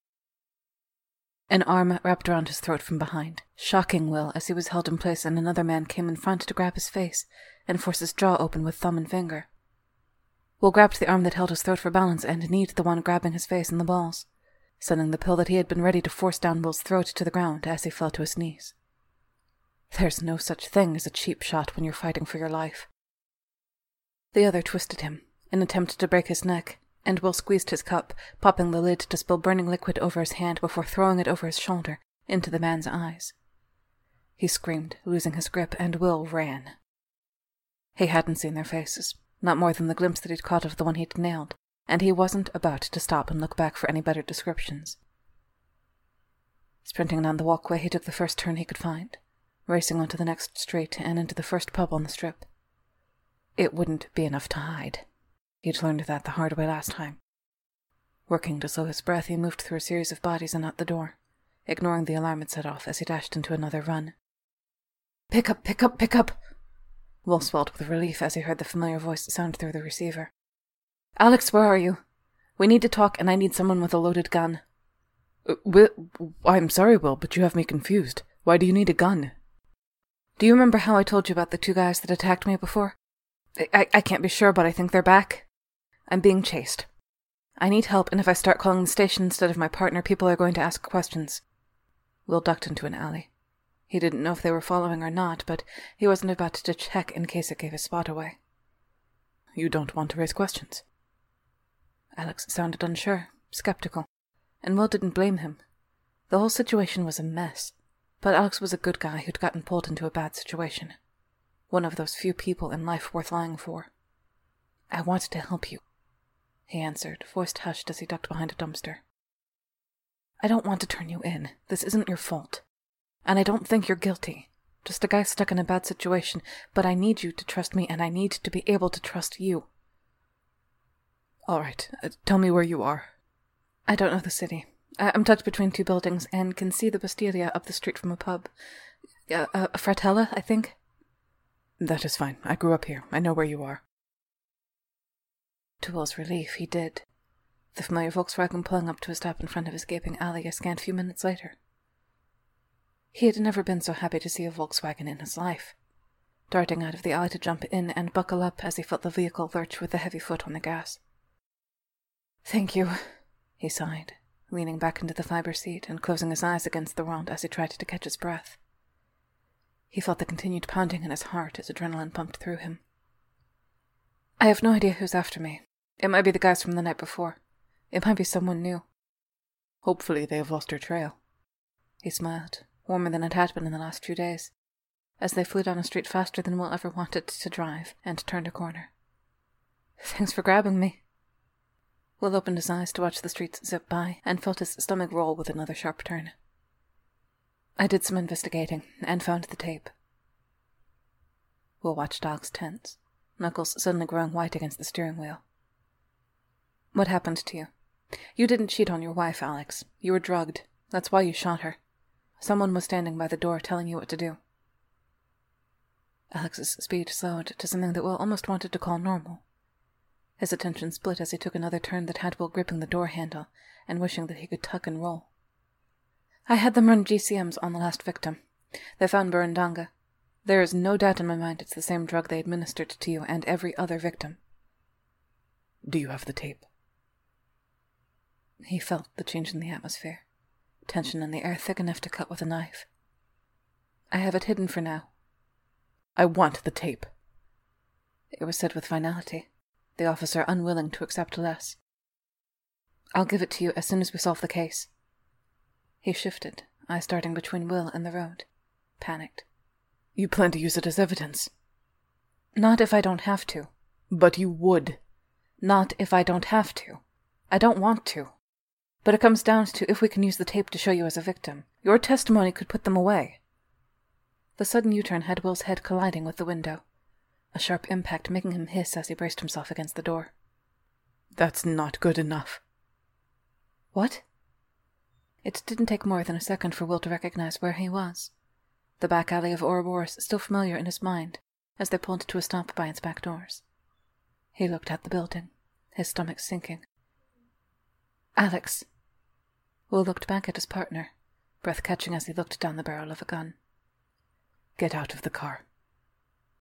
An arm wrapped around his throat from behind, shocking Will as he was held in place, and another man came in front to grab his face and force his jaw open with thumb and finger. Will grabbed the arm that held his throat for balance and kneed the one grabbing his face in the balls, sending the pill that he had been ready to force down Will's throat to the ground as he fell to his knees. There's no such thing as a cheap shot when you're fighting for your life. The other twisted him, in an attempt to break his neck, and Will squeezed his cup, popping the lid to spill burning liquid over his hand before throwing it over his shoulder, into the man's eyes. He screamed, losing his grip, and Will ran. He hadn't seen their faces, not more than the glimpse that he'd caught of the one he'd nailed, and he wasn't about to stop and look back for any better descriptions. Sprinting down the walkway, he took the first turn he could find, racing onto the next street and into the first pub on the strip. It wouldn't be enough to hide. He'd learned that the hard way last time. Working to slow his breath, he moved through a series of bodies and out the door, ignoring the alarm it set off as he dashed into another run. "Pick up, pick up, pick up!" Will swelled with relief as he heard the familiar voice sound through the receiver. "Alex, where are you? We need to talk, and I need someone with a loaded gun." Uh, Will, I'm sorry, Will, but you have me confused. Why do you need a gun? Do you remember how I told you about the two guys that attacked me before? I, I, I can't be sure, but I think they're back. I'm being chased. I need help, and if I start calling the station instead of my partner, people are going to ask questions. Will ducked into an alley. He didn't know if they were following or not, but he wasn't about to check in case it gave his spot away. You don't want to raise questions? Alex sounded unsure, skeptical, and Will didn't blame him. The whole situation was a mess, but Alex was a good guy who'd gotten pulled into a bad situation. One of those few people in life worth lying for. I wanted to help you, he answered, voice hushed as he ducked behind a dumpster. I don't want to turn you in. This isn't your fault. And I don't think you're guilty. Just a guy stuck in a bad situation, but I need you to trust me, and I need to be able to trust you. All right, uh, tell me where you are. I don't know the city. I- I'm tucked between two buildings and can see the Bastiglia up the street from a pub. Uh, uh, Fratella, I think? That is fine. I grew up here. I know where you are. To Will's relief, he did. The familiar Volkswagen pulling up to a stop in front of his gaping alley a scant few minutes later. He had never been so happy to see a Volkswagen in his life, darting out of the alley to jump in and buckle up as he felt the vehicle lurch with a heavy foot on the gas. Thank you, he sighed, leaning back into the fiber seat and closing his eyes against the world as he tried to catch his breath. He felt the continued pounding in his heart as adrenaline pumped through him. I have no idea who's after me. It might be the guys from the night before. It might be someone new. Hopefully they have lost their trail. He smiled, warmer than it had been in the last few days, as they flew down a street faster than Will ever wanted to drive, and turned a corner. Thanks for grabbing me. Will opened his eyes to watch the streets zip by, and felt his stomach roll with another sharp turn. I did some investigating, and found the tape. Will watched Alex tense, knuckles suddenly growing white against the steering wheel. What happened to you? You didn't cheat on your wife, Alex. You were drugged. That's why you shot her. Someone was standing by the door telling you what to do. Alex's speed slowed to something that Will almost wanted to call normal. His attention split as he took another turn that had Will gripping the door handle and wishing that he could tuck and roll. I had them run G C Ms on the last victim. They found Burundanga. There is no doubt in my mind it's the same drug they administered to you and every other victim. Do you have the tape? He felt the change in the atmosphere, tension in the air thick enough to cut with a knife. I have it hidden for now. I want the tape. It was said with finality, the officer unwilling to accept less. I'll give it to you as soon as we solve the case. He shifted, eyes darting between Will and the road, panicked. You plan to use it as evidence? Not if I don't have to. But you would. Not if I don't have to. I don't want to. But it comes down to if we can use the tape to show you as a victim. Your testimony could put them away. The sudden U-turn had Will's head colliding with the window, a sharp impact making him hiss as he braced himself against the door. That's not good enough. What? It didn't take more than a second for Will to recognize where he was. The back alley of Ouroboros still familiar in his mind as they pulled to a stop by its back doors. He looked at the building, his stomach sinking. Alex. Will looked back at his partner, breath catching as he looked down the barrel of a gun. Get out of the car.